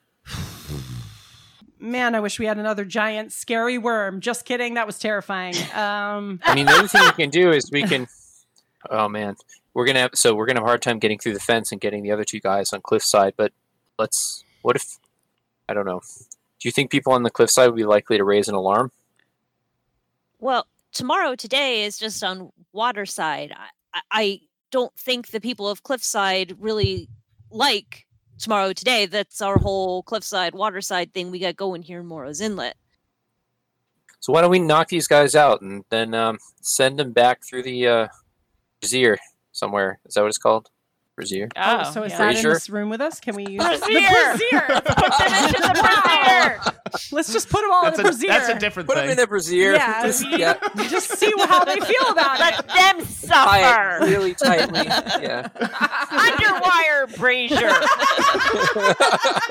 Man, I wish we had another giant scary worm. Just kidding. That was terrifying. Um, I mean, the other thing we can do is we can. Oh man, we're gonna have so we're gonna have a hard time getting through the fence and getting the other two guys on cliffside. But let's. What if? I don't know. Do you think people on the cliffside would be likely to raise an alarm? Well, tomorrow today is just on Waterside. I, I- I don't think the people of Cliffside really like tomorrow today. That's our whole Cliffside Waterside thing we got going here in Morrow's Inlet. So why don't we knock these guys out and then um, send them back through the uh, brazier somewhere? Is that what it's called? Brazier. oh, so is yeah. that in Brazier? this room with us? Can we use Brazier! the brazier? Put them into the brazier. Let's just put them all That's in the a, brazier. that's a different Put them thing. in the brazier. Yeah, Just, we- yeah. Just see how they feel about Let it. them Tie suffer. it really tightly. Yeah. Underwire brazier.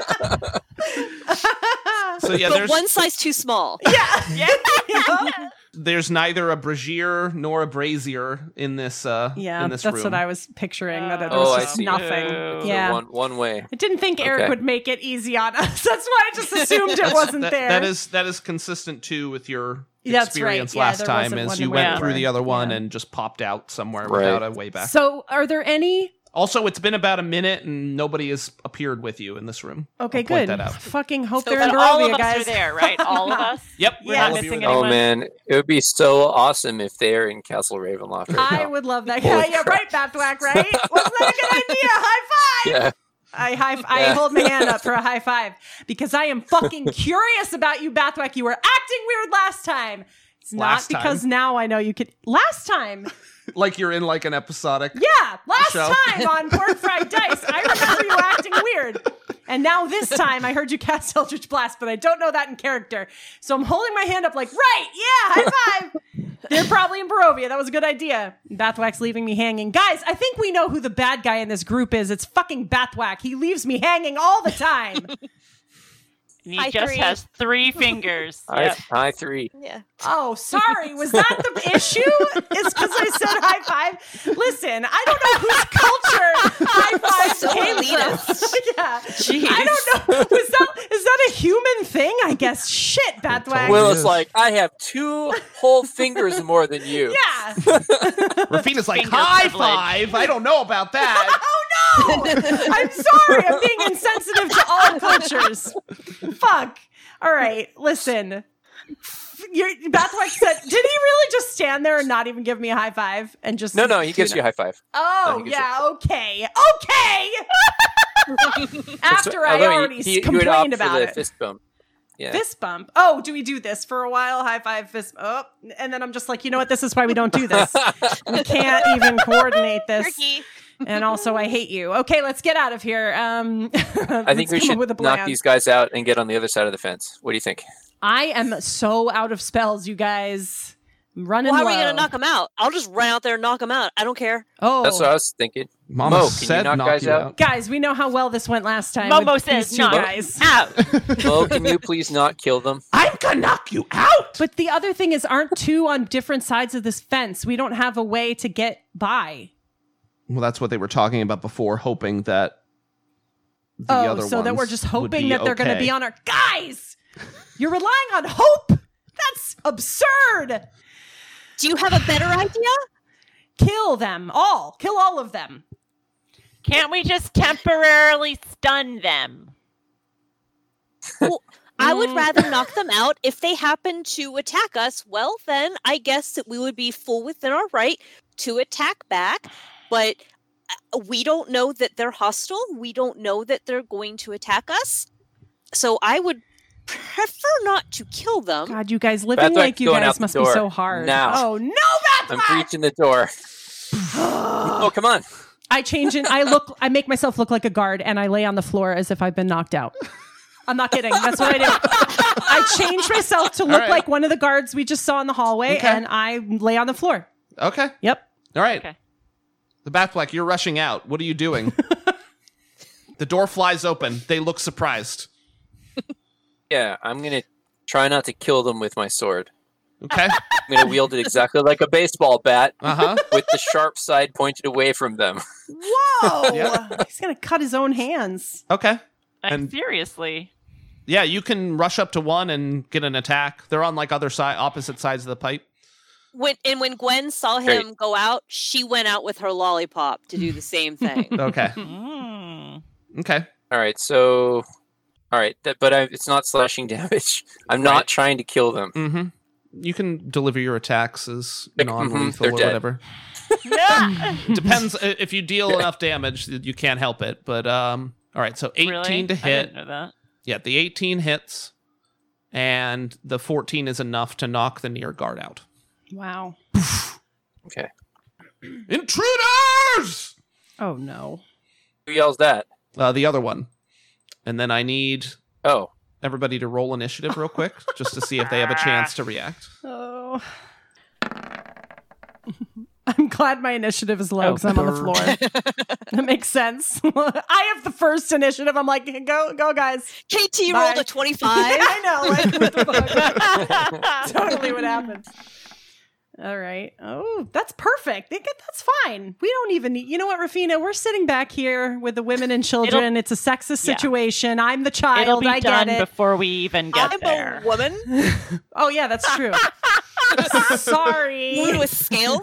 So yeah, but there's one size too small. yeah. Yeah. there's neither a brazier nor a brazier in this uh Yeah, in this that's room. what I was picturing. That there Oh, was I just see. nothing. Oh. So Yeah. one one way. I didn't think Eric Okay. would make it easy on us. That's why I just assumed it That's- wasn't that- there. That is that is consistent too with your That's experience right. Yeah, last there time, wasn't as one you in went where through we the were. other one Yeah. and just popped out somewhere Right. without a way back. So, are there any? Also, it's been about a minute and nobody has appeared with you in this room. Okay, I'll point good. that out. Fucking hope So they're in But all Barovia, of us guys. are there, right? All of us. Yep, We're Yes. not all of you missing are there. Oh anyone. man, it would be so awesome if they're in Castle Ravenloft right I now. would love that. Holy Yeah, yeah, crap. right, Batwhack, right? Wasn't that a good idea? High five! Yeah. I high, I Yeah. hold my hand up for a high five because I am fucking curious about you, Bathwack. You were acting weird last time. It's Last not because time? now I know you could. Last time, Like you're in like an episodic. yeah, last Show. time on Pork Fried Dice, I remember you acting weird. And now this time, I heard you cast Eldritch Blast, but I don't know that in character. So I'm holding my hand up, like, right, yeah, high five. They're probably in Barovia. That was a good idea. Bathwack's leaving me hanging. Guys, I think we know who the bad guy in this group is. It's fucking Bathwack. He leaves me hanging all the time. And he Hi, just three. has three fingers. I, Yep. I three. Yeah. Oh, sorry. Was that the issue? It's because I said high five? Listen, I don't know whose culture high five So came elitist. from. yeah. Jeez. I don't know. Was that, is that a human thing? I guess. Shit, Bathwack. Will is. is like, I have two whole fingers more than you. yeah. Rafina's like, Finger high privilege. five. I don't know about that. Oh, no. I'm sorry. I'm being insensitive to all cultures. Fuck. All right. Listen. Your Bathwack said, did he really just stand there and not even give me a high five and just No, no, he gives you a high five. Oh, No, he gives yeah, okay. Okay! After I Although he- already he, he would complained opt about for the it. fist bump. Yeah. Fist bump. Oh, do we do this for a while? High five, fist oh, and then I'm just like, you know what? This is why we don't do this. We can't even coordinate this. Ricky. And also, I hate you. Okay, let's get out of here. Um, I think we should with a knock plan. these guys out and get on the other side of the fence. What do you think? I am so out of spells, you guys. I'm running Well, how are we low. going to knock them out? I'll just run out there and knock them out. I don't care. Oh, That's what I was thinking. Mama Mo, can said you knock knock guys you out? out. guys, we know how well this went last time. Momo with says these two knock guys. out. Mo, can you please not kill them? I'm gonna knock you out. But the other thing is, aren't two on different sides of this fence? We don't have a way to get by. Well, that's what they were talking about before, hoping that the Oh, other so that we're ones just would hoping be that they're going to okay. be on our guys. You're relying on hope. That's absurd. Do you have a better idea? Kill them all. Kill all of them. Can't we just temporarily stun them? Well, I would Mm. rather knock them out. If they happen to attack us, well, then I guess that we would be full within our right to attack back. But uh, we don't know that they're hostile. We don't know that they're going to attack us. So I would prefer not to kill them. God, you guys living Bathwack's like you going out guys the must be door so hard. now. Oh no, I'm Bathwack! breaching the door. Oh, come on. I change and I look. I make myself look like a guard, and I lay on the floor as if I've been knocked out. I'm not kidding. That's what I do. I change myself to look right. like one of the guards we just saw in the hallway, Okay. and I lay on the floor. Okay. Yep. All right. Okay. The Bathwack, you're rushing out. What are you doing? The door flies open. They look surprised. Yeah, I'm going to try not to kill them with my sword. Okay. I'm going to wield it exactly like a baseball bat Uh huh. with the sharp side pointed away from them. Whoa! Yeah. He's gonna cut his own hands. Okay. Like, And- seriously. Yeah, you can rush up to one and get an attack. They're on like other side, opposite sides of the pipe. When and when Gwen saw him Great. go out, she went out with her lollipop to do the same thing. Okay. Mm. Okay. All right, so... All right, that, but I, it's not slashing damage. I'm not Right. trying to kill them. Mm-hmm. You can deliver your attacks as Like, non-lethal mhm, or they're dead. whatever. Yeah. Depends uh, if you deal enough damage, you can't help it. But um, all right. So eighteen Really? to I hit. didn't know that. Yeah, the eighteen hits, and the fourteen is enough to knock the near guard out. Wow. Okay. Intruders! Oh no. Who yells that? Uh, the other one, and then I need Oh. everybody to roll initiative real quick, just to see if they have a chance to react. Oh. I'm glad my initiative is low Oh, because I'm on the brr. floor. That makes sense. I have the first initiative. I'm like, go, go, guys. K T Bye. rolled a twenty-five. I know. Like, what the fuck? Totally what happened. All right. Oh, that's perfect. They get, that's fine. We don't even need, you know what, Rafina? We're sitting back here with the women and children. It'll- it's a sexist yeah. situation. I'm the child. It'll be I done get it. before we even get I'm there. a woman. Oh, yeah, that's true. Sorry. Woman with scales.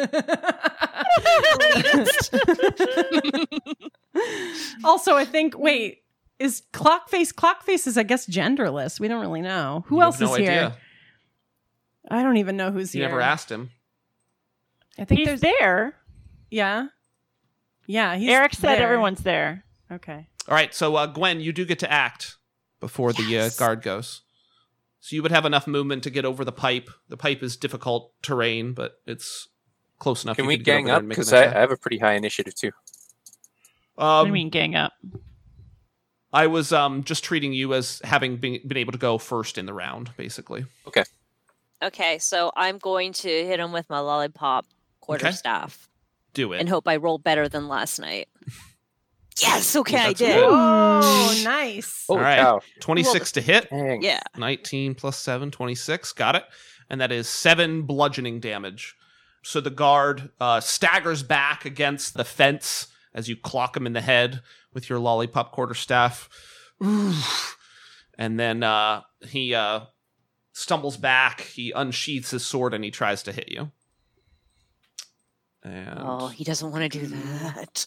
Also, I think, wait, is Clockface, Clockface is, I guess, genderless. We don't really know. Who You else have no is here? idea. I don't even know who's You here. never asked him. I think He's there's, there. yeah. Yeah, he's Eric said there. everyone's there. Okay. All right, so uh, Gwen, you do get to act before the uh, Yes. guard goes. So you would have enough movement to get over the pipe. The pipe is difficult terrain, but it's close enough. Can you we could get gang over there up? and make an Because I, I attack. have a pretty high initiative too. what Um, do you mean gang up? I was um, just treating you as having been, been able to go first in the round, basically. Okay, so I'm going to hit him with my lollipop quarterstaff Do it. and hope I roll better than last night. Yes, okay, I That's did. good. Oh, nice. Holy All right. cow. twenty-six to hit. Dang. Yeah. nineteen plus seven, twenty-six. Got it. And that is seven bludgeoning damage. So the guard uh, staggers back against the fence as you clock him in the head with your lollipop quarterstaff. And then uh, he uh, stumbles back. He unsheaths his sword and he tries to hit you. And Oh, he doesn't want to do that.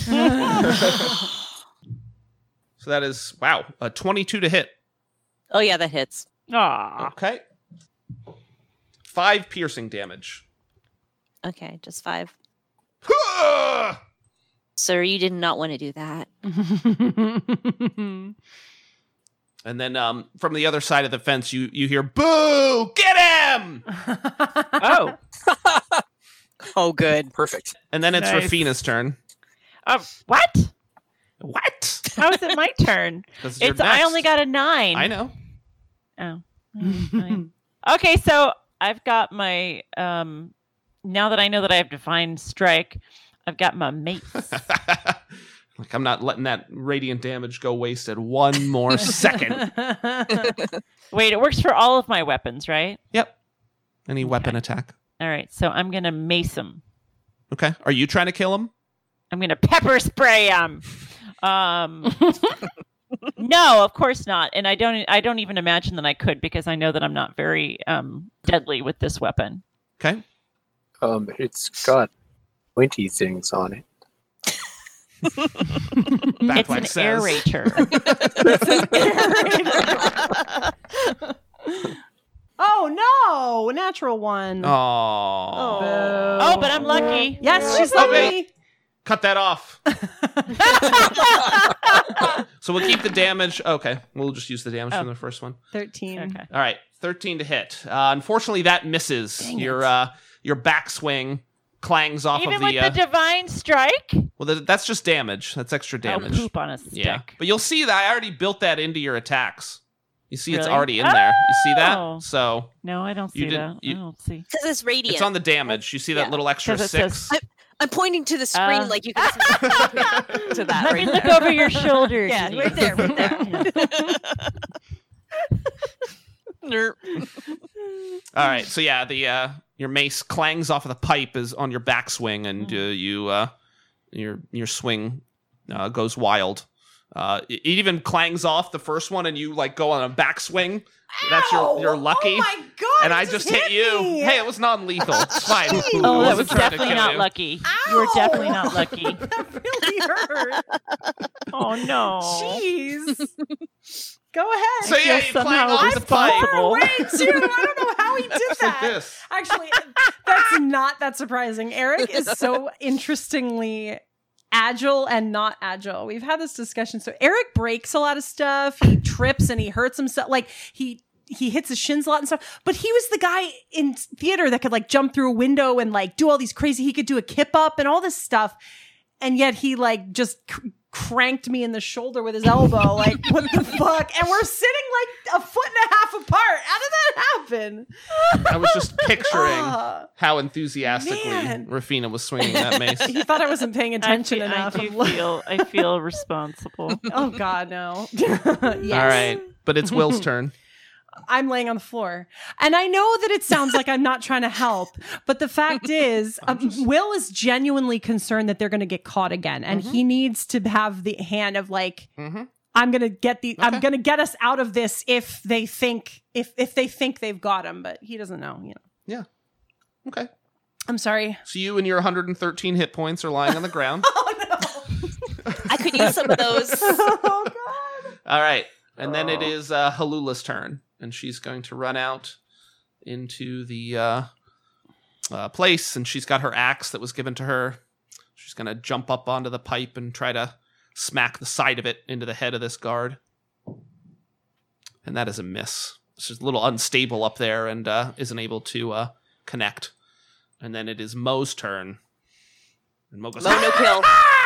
so that is, wow, a twenty-two to hit. Oh, yeah, that hits. Aw. Okay. Five piercing damage. Okay, just five. Ah! Sir, you did not want to do that. And then um, from the other side of the fence, you you hear, "Boo! Get him!" Oh. Oh, good. Perfect. And then it's Nice. Rafina's turn. Uh, what? What? How is it my turn? 'Cause you're It's I next. only got a nine. I know. Oh. Mm, fine. Okay, so I've got my um now that I know that I have Divine Strike, I've got my mace. Like, I'm not letting that radiant damage go wasted one more second. Wait, it works for all of my weapons, right? Yep. Any weapon attack. All right, so I'm gonna mace him. Okay. Are you trying to kill him? I'm gonna pepper spray him. Um, no, of course not. And I don't. I don't even imagine that I could because I know that I'm not very um, deadly with this weapon. Okay. Um, it's got pointy things on it. It's an Batfleck says. aerator. Oh, no. Natural one. Oh. Oh, but I'm lucky. Yes, she's Oh, lucky. wait. Cut that off. So we'll keep the damage. Okay. We'll just use the damage Oh. from the first one. thirteen. Okay. All right. thirteen to hit. Uh, unfortunately, that misses. Dang your it. uh, your backswing clangs off Even of the. with uh, the Divine Strike. well, th- that's just damage. That's extra Oh, damage. poop on a stick. Yeah. But you'll see that I already built that into your attacks. You see, it's Really? already in there. You see Oh. that? So No, I don't see You did- that. you- I don't see. Because it's radiant. it's on the damage. You see that Yeah. little extra 'Cause it six? says- I'm pointing to the screen Uh. like you can see to that Let right me look there. over your shoulder. Yeah, Judy. right there, right there. All right. So yeah, the uh, your mace clangs off of the pipe is on your backswing, and uh, you uh, your your swing uh, goes wild. Uh, it it even clangs off the first one, and you like go on a backswing. That's your Ow! you're lucky. Oh my god! and it I just hit you. me. Hey, it was non-lethal. It's fine. Jeez. I Oh, that wasn't was trying to definitely kill not you. lucky. You were definitely not Ow! lucky. That really hurt. Oh no. Jeez. Go ahead. So yeah, feel you clang somehow off the responsible. pipe. Far away too. I don't know how he did It's like that. this. Actually, that's not that surprising. Eric is so interestingly agile and not agile. We've had this discussion. So Eric breaks a lot of stuff. He trips and he hurts himself. Like he he hits his shins a lot and stuff. But he was the guy in theater that could like jump through a window and like do all these crazy. He could do a kip up and all this stuff. And yet he like just cr- cranked me in the shoulder with his elbow. Like, what the fuck? And we're sitting like a foot and a half apart. How did that happen? I was just picturing Ah. how enthusiastically Man. Rafina was swinging that mace. He thought I wasn't paying attention I, fe- enough. I do I'm like, feel I feel responsible. oh God, no. Yes. All right, but it's Will's turn. I'm laying on the floor. And I know that it sounds like I'm not trying to help, but the fact is, um, just- Will is genuinely concerned that they're going to get caught again. And Mhm. he needs to have the hand of like, Mm-hmm. I'm going to get the, I'm Okay. going to get us out of this if they think, if, if they think they've got him, but he doesn't know, you know. Okay. I'm sorry. So you and your one hundred thirteen hit points are lying on the ground. Oh no. I could use some of those. Oh God. All right. And then it Oh. is uh, Halula's turn. And she's going to run out into the uh, uh, place. And she's got her axe that was given to her. She's going to jump up onto the pipe and try to smack the side of it into the head of this guard. And that is a miss. It's just a little unstable up there and uh, isn't able to uh, connect. And then it is Mo's turn. And Mo goes, Mo no kill.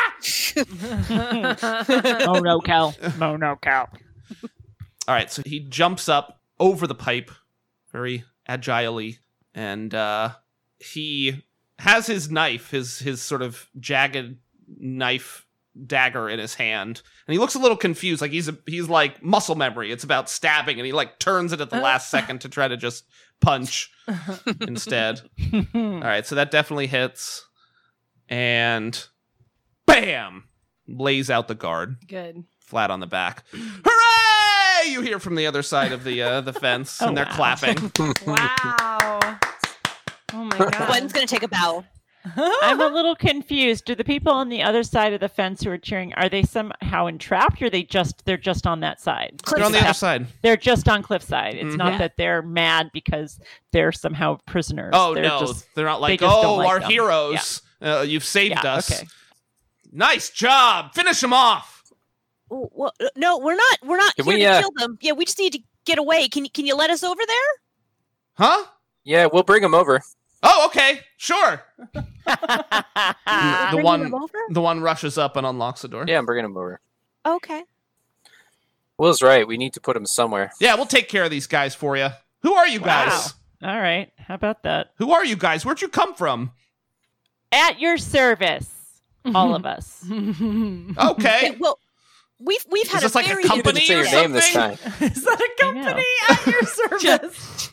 Oh no, Cal. Oh no, Cal. All right, so he jumps up over the pipe very agilely, and uh, he has his knife, his his sort of jagged knife dagger in his hand, and he looks a little confused, like he's a, he's like muscle memory. It's about stabbing, and he like turns it at the last second to try to just punch instead. All right, so that definitely hits, and bam, lays out the guard Good. flat on the back. Hooray! You hear from the other side of the uh, the fence, Oh, and they're wow. clapping. Wow. Oh my God. One's gonna take a bow. I'm a little confused. Do the people on the other side of the fence who are cheering, are they somehow entrapped, or are they just they're just on that side? They're on the Cliffside. other side. They're just on Cliffside. It's Mhm. not Yeah. that they're mad because they're somehow prisoners. Oh they're no, just- they're not like, just oh, don't like our them." heroes, uh, you've saved Yeah, us. okay. Nice job. Finish them off. Oh, well, uh, no, we're not. We're not Can here we, to uh, kill them. Yeah, we just need to get away. Can you can you let us over there? Huh? Yeah, we'll bring him over. Oh, okay, sure. the Bringing one, them over? the one rushes up and unlocks the door. Yeah, I'm bringing him over. Okay. Will's right. We need to put him somewhere. Yeah, we'll take care of these guys for you. Who are you guys? All right. How about that? Who are you guys? Where'd you come from? At your service, all of us. Okay. Okay, well, we've we've Is had this a like a very You company didn't say or your name this something? time. Is that a I know. company at your service?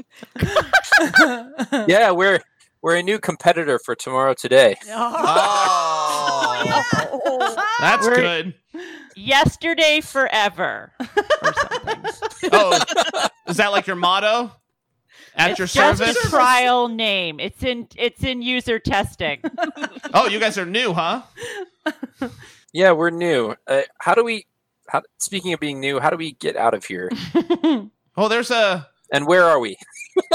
Yeah, we're we're a new competitor for Tomorrow Today. Oh, Oh, that's We're- good. Yesterday forever. Or something. Oh, is that like your motto? At It's your just service? a trial name. It's in it's in user testing. Oh, you guys are new, huh? Yeah, we're new. Uh, how do we? How, speaking of being new, how do we get out of here? Oh, there's a And where are we?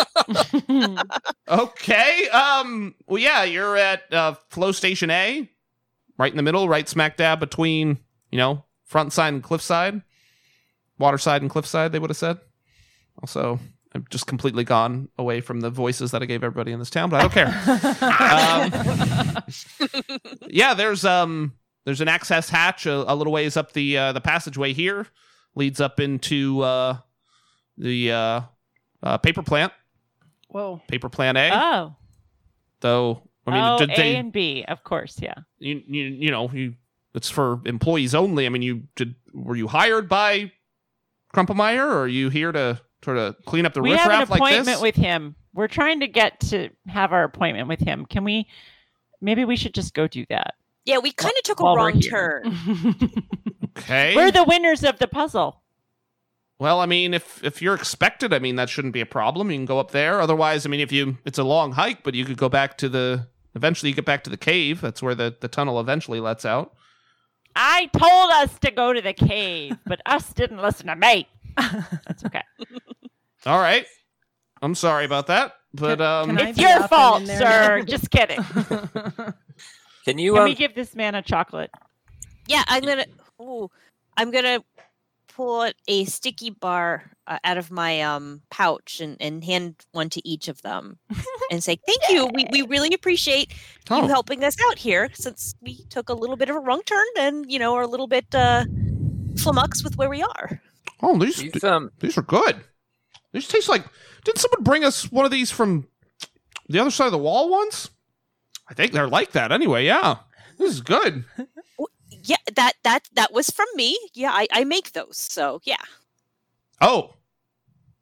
okay. Um. Well, yeah, you're at uh, Flow Station A, right in the middle, right smack dab between, you know, front side and cliffside, water side and cliffside. They would have said. Also, I've just completely gone away from the voices that I gave everybody in this town, but I don't care. um, yeah, there's um, there's an access hatch a, a little ways up the uh, the passageway here, leads up into uh, the uh, uh, paper plant. Whoa. Paper Plant A. Oh. Though, I mean, oh, did A they, and B, of course, yeah. you, you, you know, you, it's for employees only. I mean, you did. Were you hired by Crumpelmeyer, or are you here to sort of clean up the we have an riffraff like appointment this? with him. We're trying to get to have our appointment with him. Can we? Maybe we should just go do that. yeah, we kind of took a While we're wrong here. turn. Okay. We're the winners of the puzzle. Well, I mean, if if you're expected, I mean, that shouldn't be a problem. You can go up there. Otherwise, I mean, if you, it's a long hike, but you could go back to the. Eventually, you get back to the cave. That's where the, the tunnel eventually lets out. I told us to go to the cave, but us didn't listen to me. That's okay. All right. I'm sorry about that, but Can- um, can I It's be your up and fault, in there sir. now? Just kidding. Can you? Can Um, we give this man a chocolate? Yeah, I'm gonna. Ooh, I'm gonna pull a sticky bar uh, out of my um pouch and, and hand one to each of them, and say thank you. We we really appreciate oh, you helping us out here since we took a little bit of a wrong turn and you know are a little bit uh, flummoxed with where we are. oh, these you've, um, these are good. These taste like. Didn't someone bring us one of these from the other side of the wall once? I think they're like that anyway. Yeah, this is good. Yeah, that that that was from me. Yeah, I, I make those. So yeah. Oh,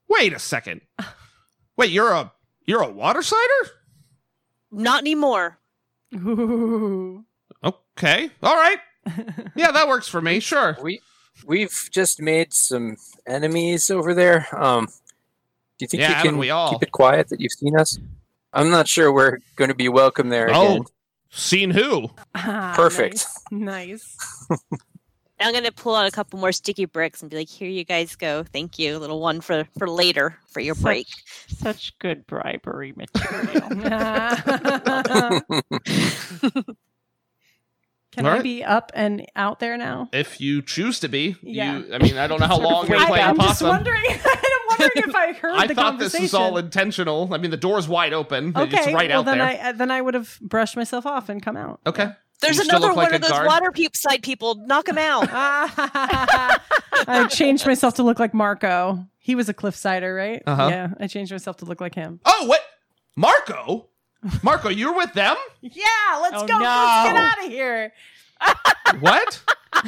Wait a second. Wait, you're a you're a water sider? Not anymore. Ooh. Okay. All right. Yeah, that works for me. Sure. We we've just made some enemies over there. Um, do you think Yeah, you haven't can we all? keep it quiet that you've seen us? I'm not sure we're going to be welcome there Oh, again. seen who? Ah, Perfect. Nice. nice. I'm gonna pull out a couple more sticky bricks and be like, "Here you guys go. Thank you. A little one for for later for your break." Such, such good bribery material. Can All I right. be up and out there now? If you choose to be. Yeah. You, I mean, I don't know how Sort of long you're wake playing up. I'm just possum. wondering. I'm wondering if I heard I the thought this conversation. was all intentional. I mean, the door's wide open. okay. It's right well, out then there. I uh, then I would have brushed myself off and come out. Okay. There's You still another look like one a of those guard? water peep side people. Knock him out. I changed myself to look like Marco. He was a cliffsider, right? Uh-huh. Yeah, I changed myself to look like him. Oh, what? Marco? Marco, you're with them? Yeah, let's Oh, go. no. Let's get out of here. What?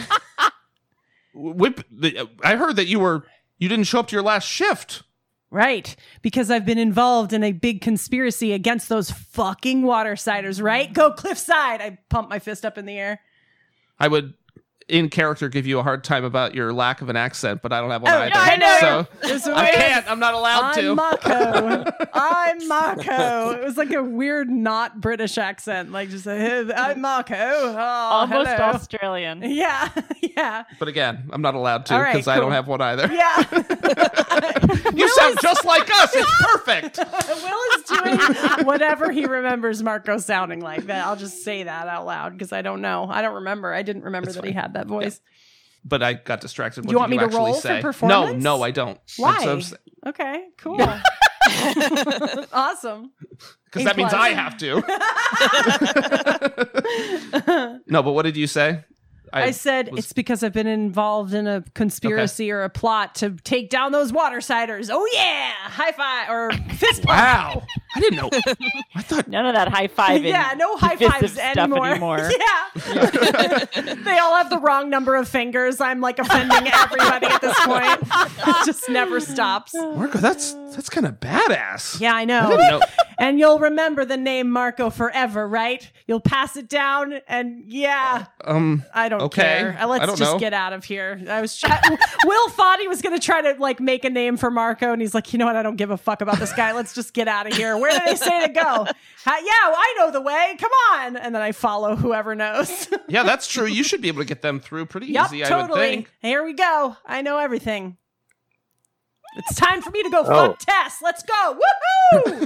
Whip, the, I heard that you were you didn't show up to your last shift. Right, because I've been involved in a big conspiracy against those fucking water siders, right? Go cliffside. I pump my fist up in the air. I would, in character, give you a hard time about your lack of an accent, but I don't have one Oh, either. no, I know. So There's a I way- can't. I'm not allowed I'm to. Marco. I'm Marco. It was like a weird, not British accent. Like just a, I'm Marco. Oh, Almost hello. Australian. Yeah, yeah, But again, I'm not allowed to All right, because I cool. don't have one either. yeah. You sound just like us. It's perfect. Will is doing whatever he remembers Marco sounding like. That I'll just say that out loud because I don't know. I don't remember. I didn't remember That's that fine. he had that voice. But I got distracted. What You want did me to actually roll for say? performance? No, no, I don't. Why? Okay, cool. Awesome. Because A that means plus. I have to. No, but what did you say? I, said was- it's because I've been involved in a conspiracy or a plot to take down those water siders. Oh yeah, high five or fist bump. Wow. I didn't know. I thought. None of that high five. Yeah, no high divisive fives stuff anymore. anymore. Yeah. They all have the wrong number of fingers. I'm like offending everybody at this point. It just never stops. Marco, that's that's kind of badass. Yeah, I I know. didn't know. And you'll remember the name Marco forever, right? You'll pass it down, and yeah, Um. I don't Okay. care. Uh, Let's I don't just know. get out of here. I was. Try- Will thought he was going to try to like make a name for Marco, and he's like, you know what? I don't give a fuck about this guy. Let's just get out of here. Where do they say to go? Ha- yeah, well, I know the way. Come on, and then I follow whoever knows. Yeah, that's true. You should be able to get them through pretty Yep, easy, I would totally. think. Here we go. I know everything. It's time for me to go Oh. fuck Tess. Let's go. Woohoo!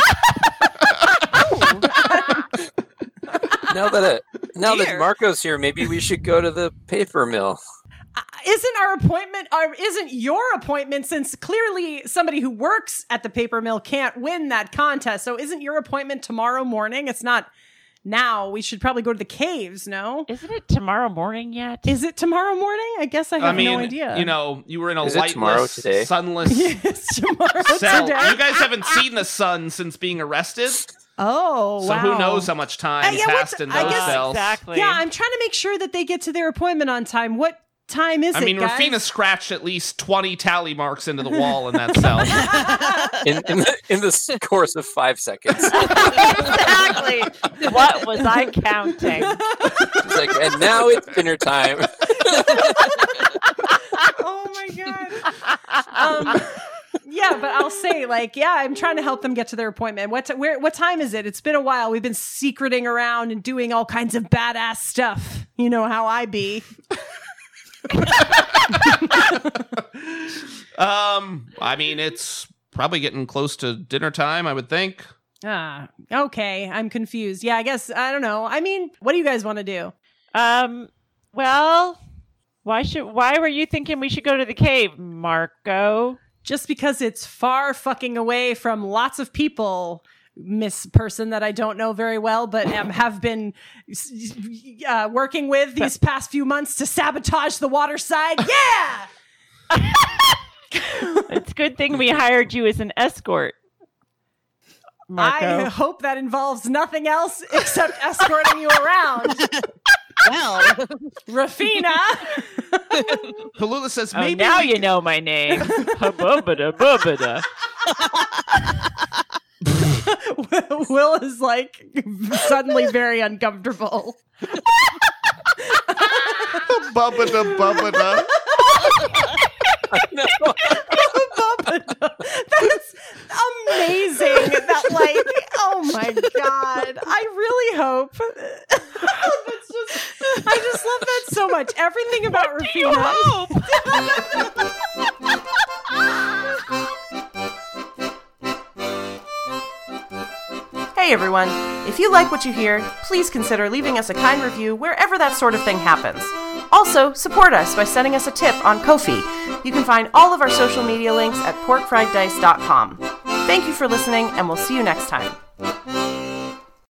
Now that it, now that Dear. Marco's here, maybe we should go to the paper mill. Isn't our appointment, or isn't your appointment, since clearly somebody who works at the paper mill can't win that contest, so isn't your appointment tomorrow morning? It's not now. We should probably go to the caves, no? Isn't it tomorrow morning yet? Is it tomorrow morning? I guess I have I mean, no idea. you know, you were in a Is it tomorrow lightless, today? sunless it's tomorrow cell. today. You guys haven't seen the sun since being arrested, Oh, so wow. who knows how much time Uh, yeah, passed what's- in I those guess- cells. Exactly. Yeah, I'm trying to make sure that they get to their appointment on time. What time is I it, mean, guys? Rafina scratched at least twenty tally marks into the wall in that cell. In in the, in the s- course of five seconds. exactly. What was I counting? It's like, and now it's dinner time. Oh my god. Um, yeah, but I'll say, like, yeah, I'm trying to help them get to their appointment. What t- where? What time is it? It's been a while. We've been secreting around and doing all kinds of badass stuff. You know how I be. um, I mean, it's probably getting close to dinner time, I would think. Ah, okay. I'm confused. Yeah, I guess I don't know. I mean, what do you guys want to do? Um. Well, why should? Why were you thinking we should go to the cave, Marco? Just because it's far fucking away from lots of people, Miss Person that I don't know very well, but um, have been uh, working with these past few months to sabotage the water side. Yeah! It's a good thing we hired you as an escort, Marco. I hope that involves nothing else except escorting you around. Well, Rafina! Halula says, Oh, maybe now we you know my name. Bubba-da, bubba-da. Will is like suddenly very uncomfortable. Bubba-da, bubba-da. That's amazing. That like, oh my god! I really hope. That's just, I just love that so much. Everything about Rafina. Hey everyone! If you like what you hear, please consider leaving us a kind review wherever that sort of thing happens. Also, support us by sending us a tip on Ko-fi. You can find all of our social media links at pork fried dice dot com. Thank you for listening, and we'll see you next time.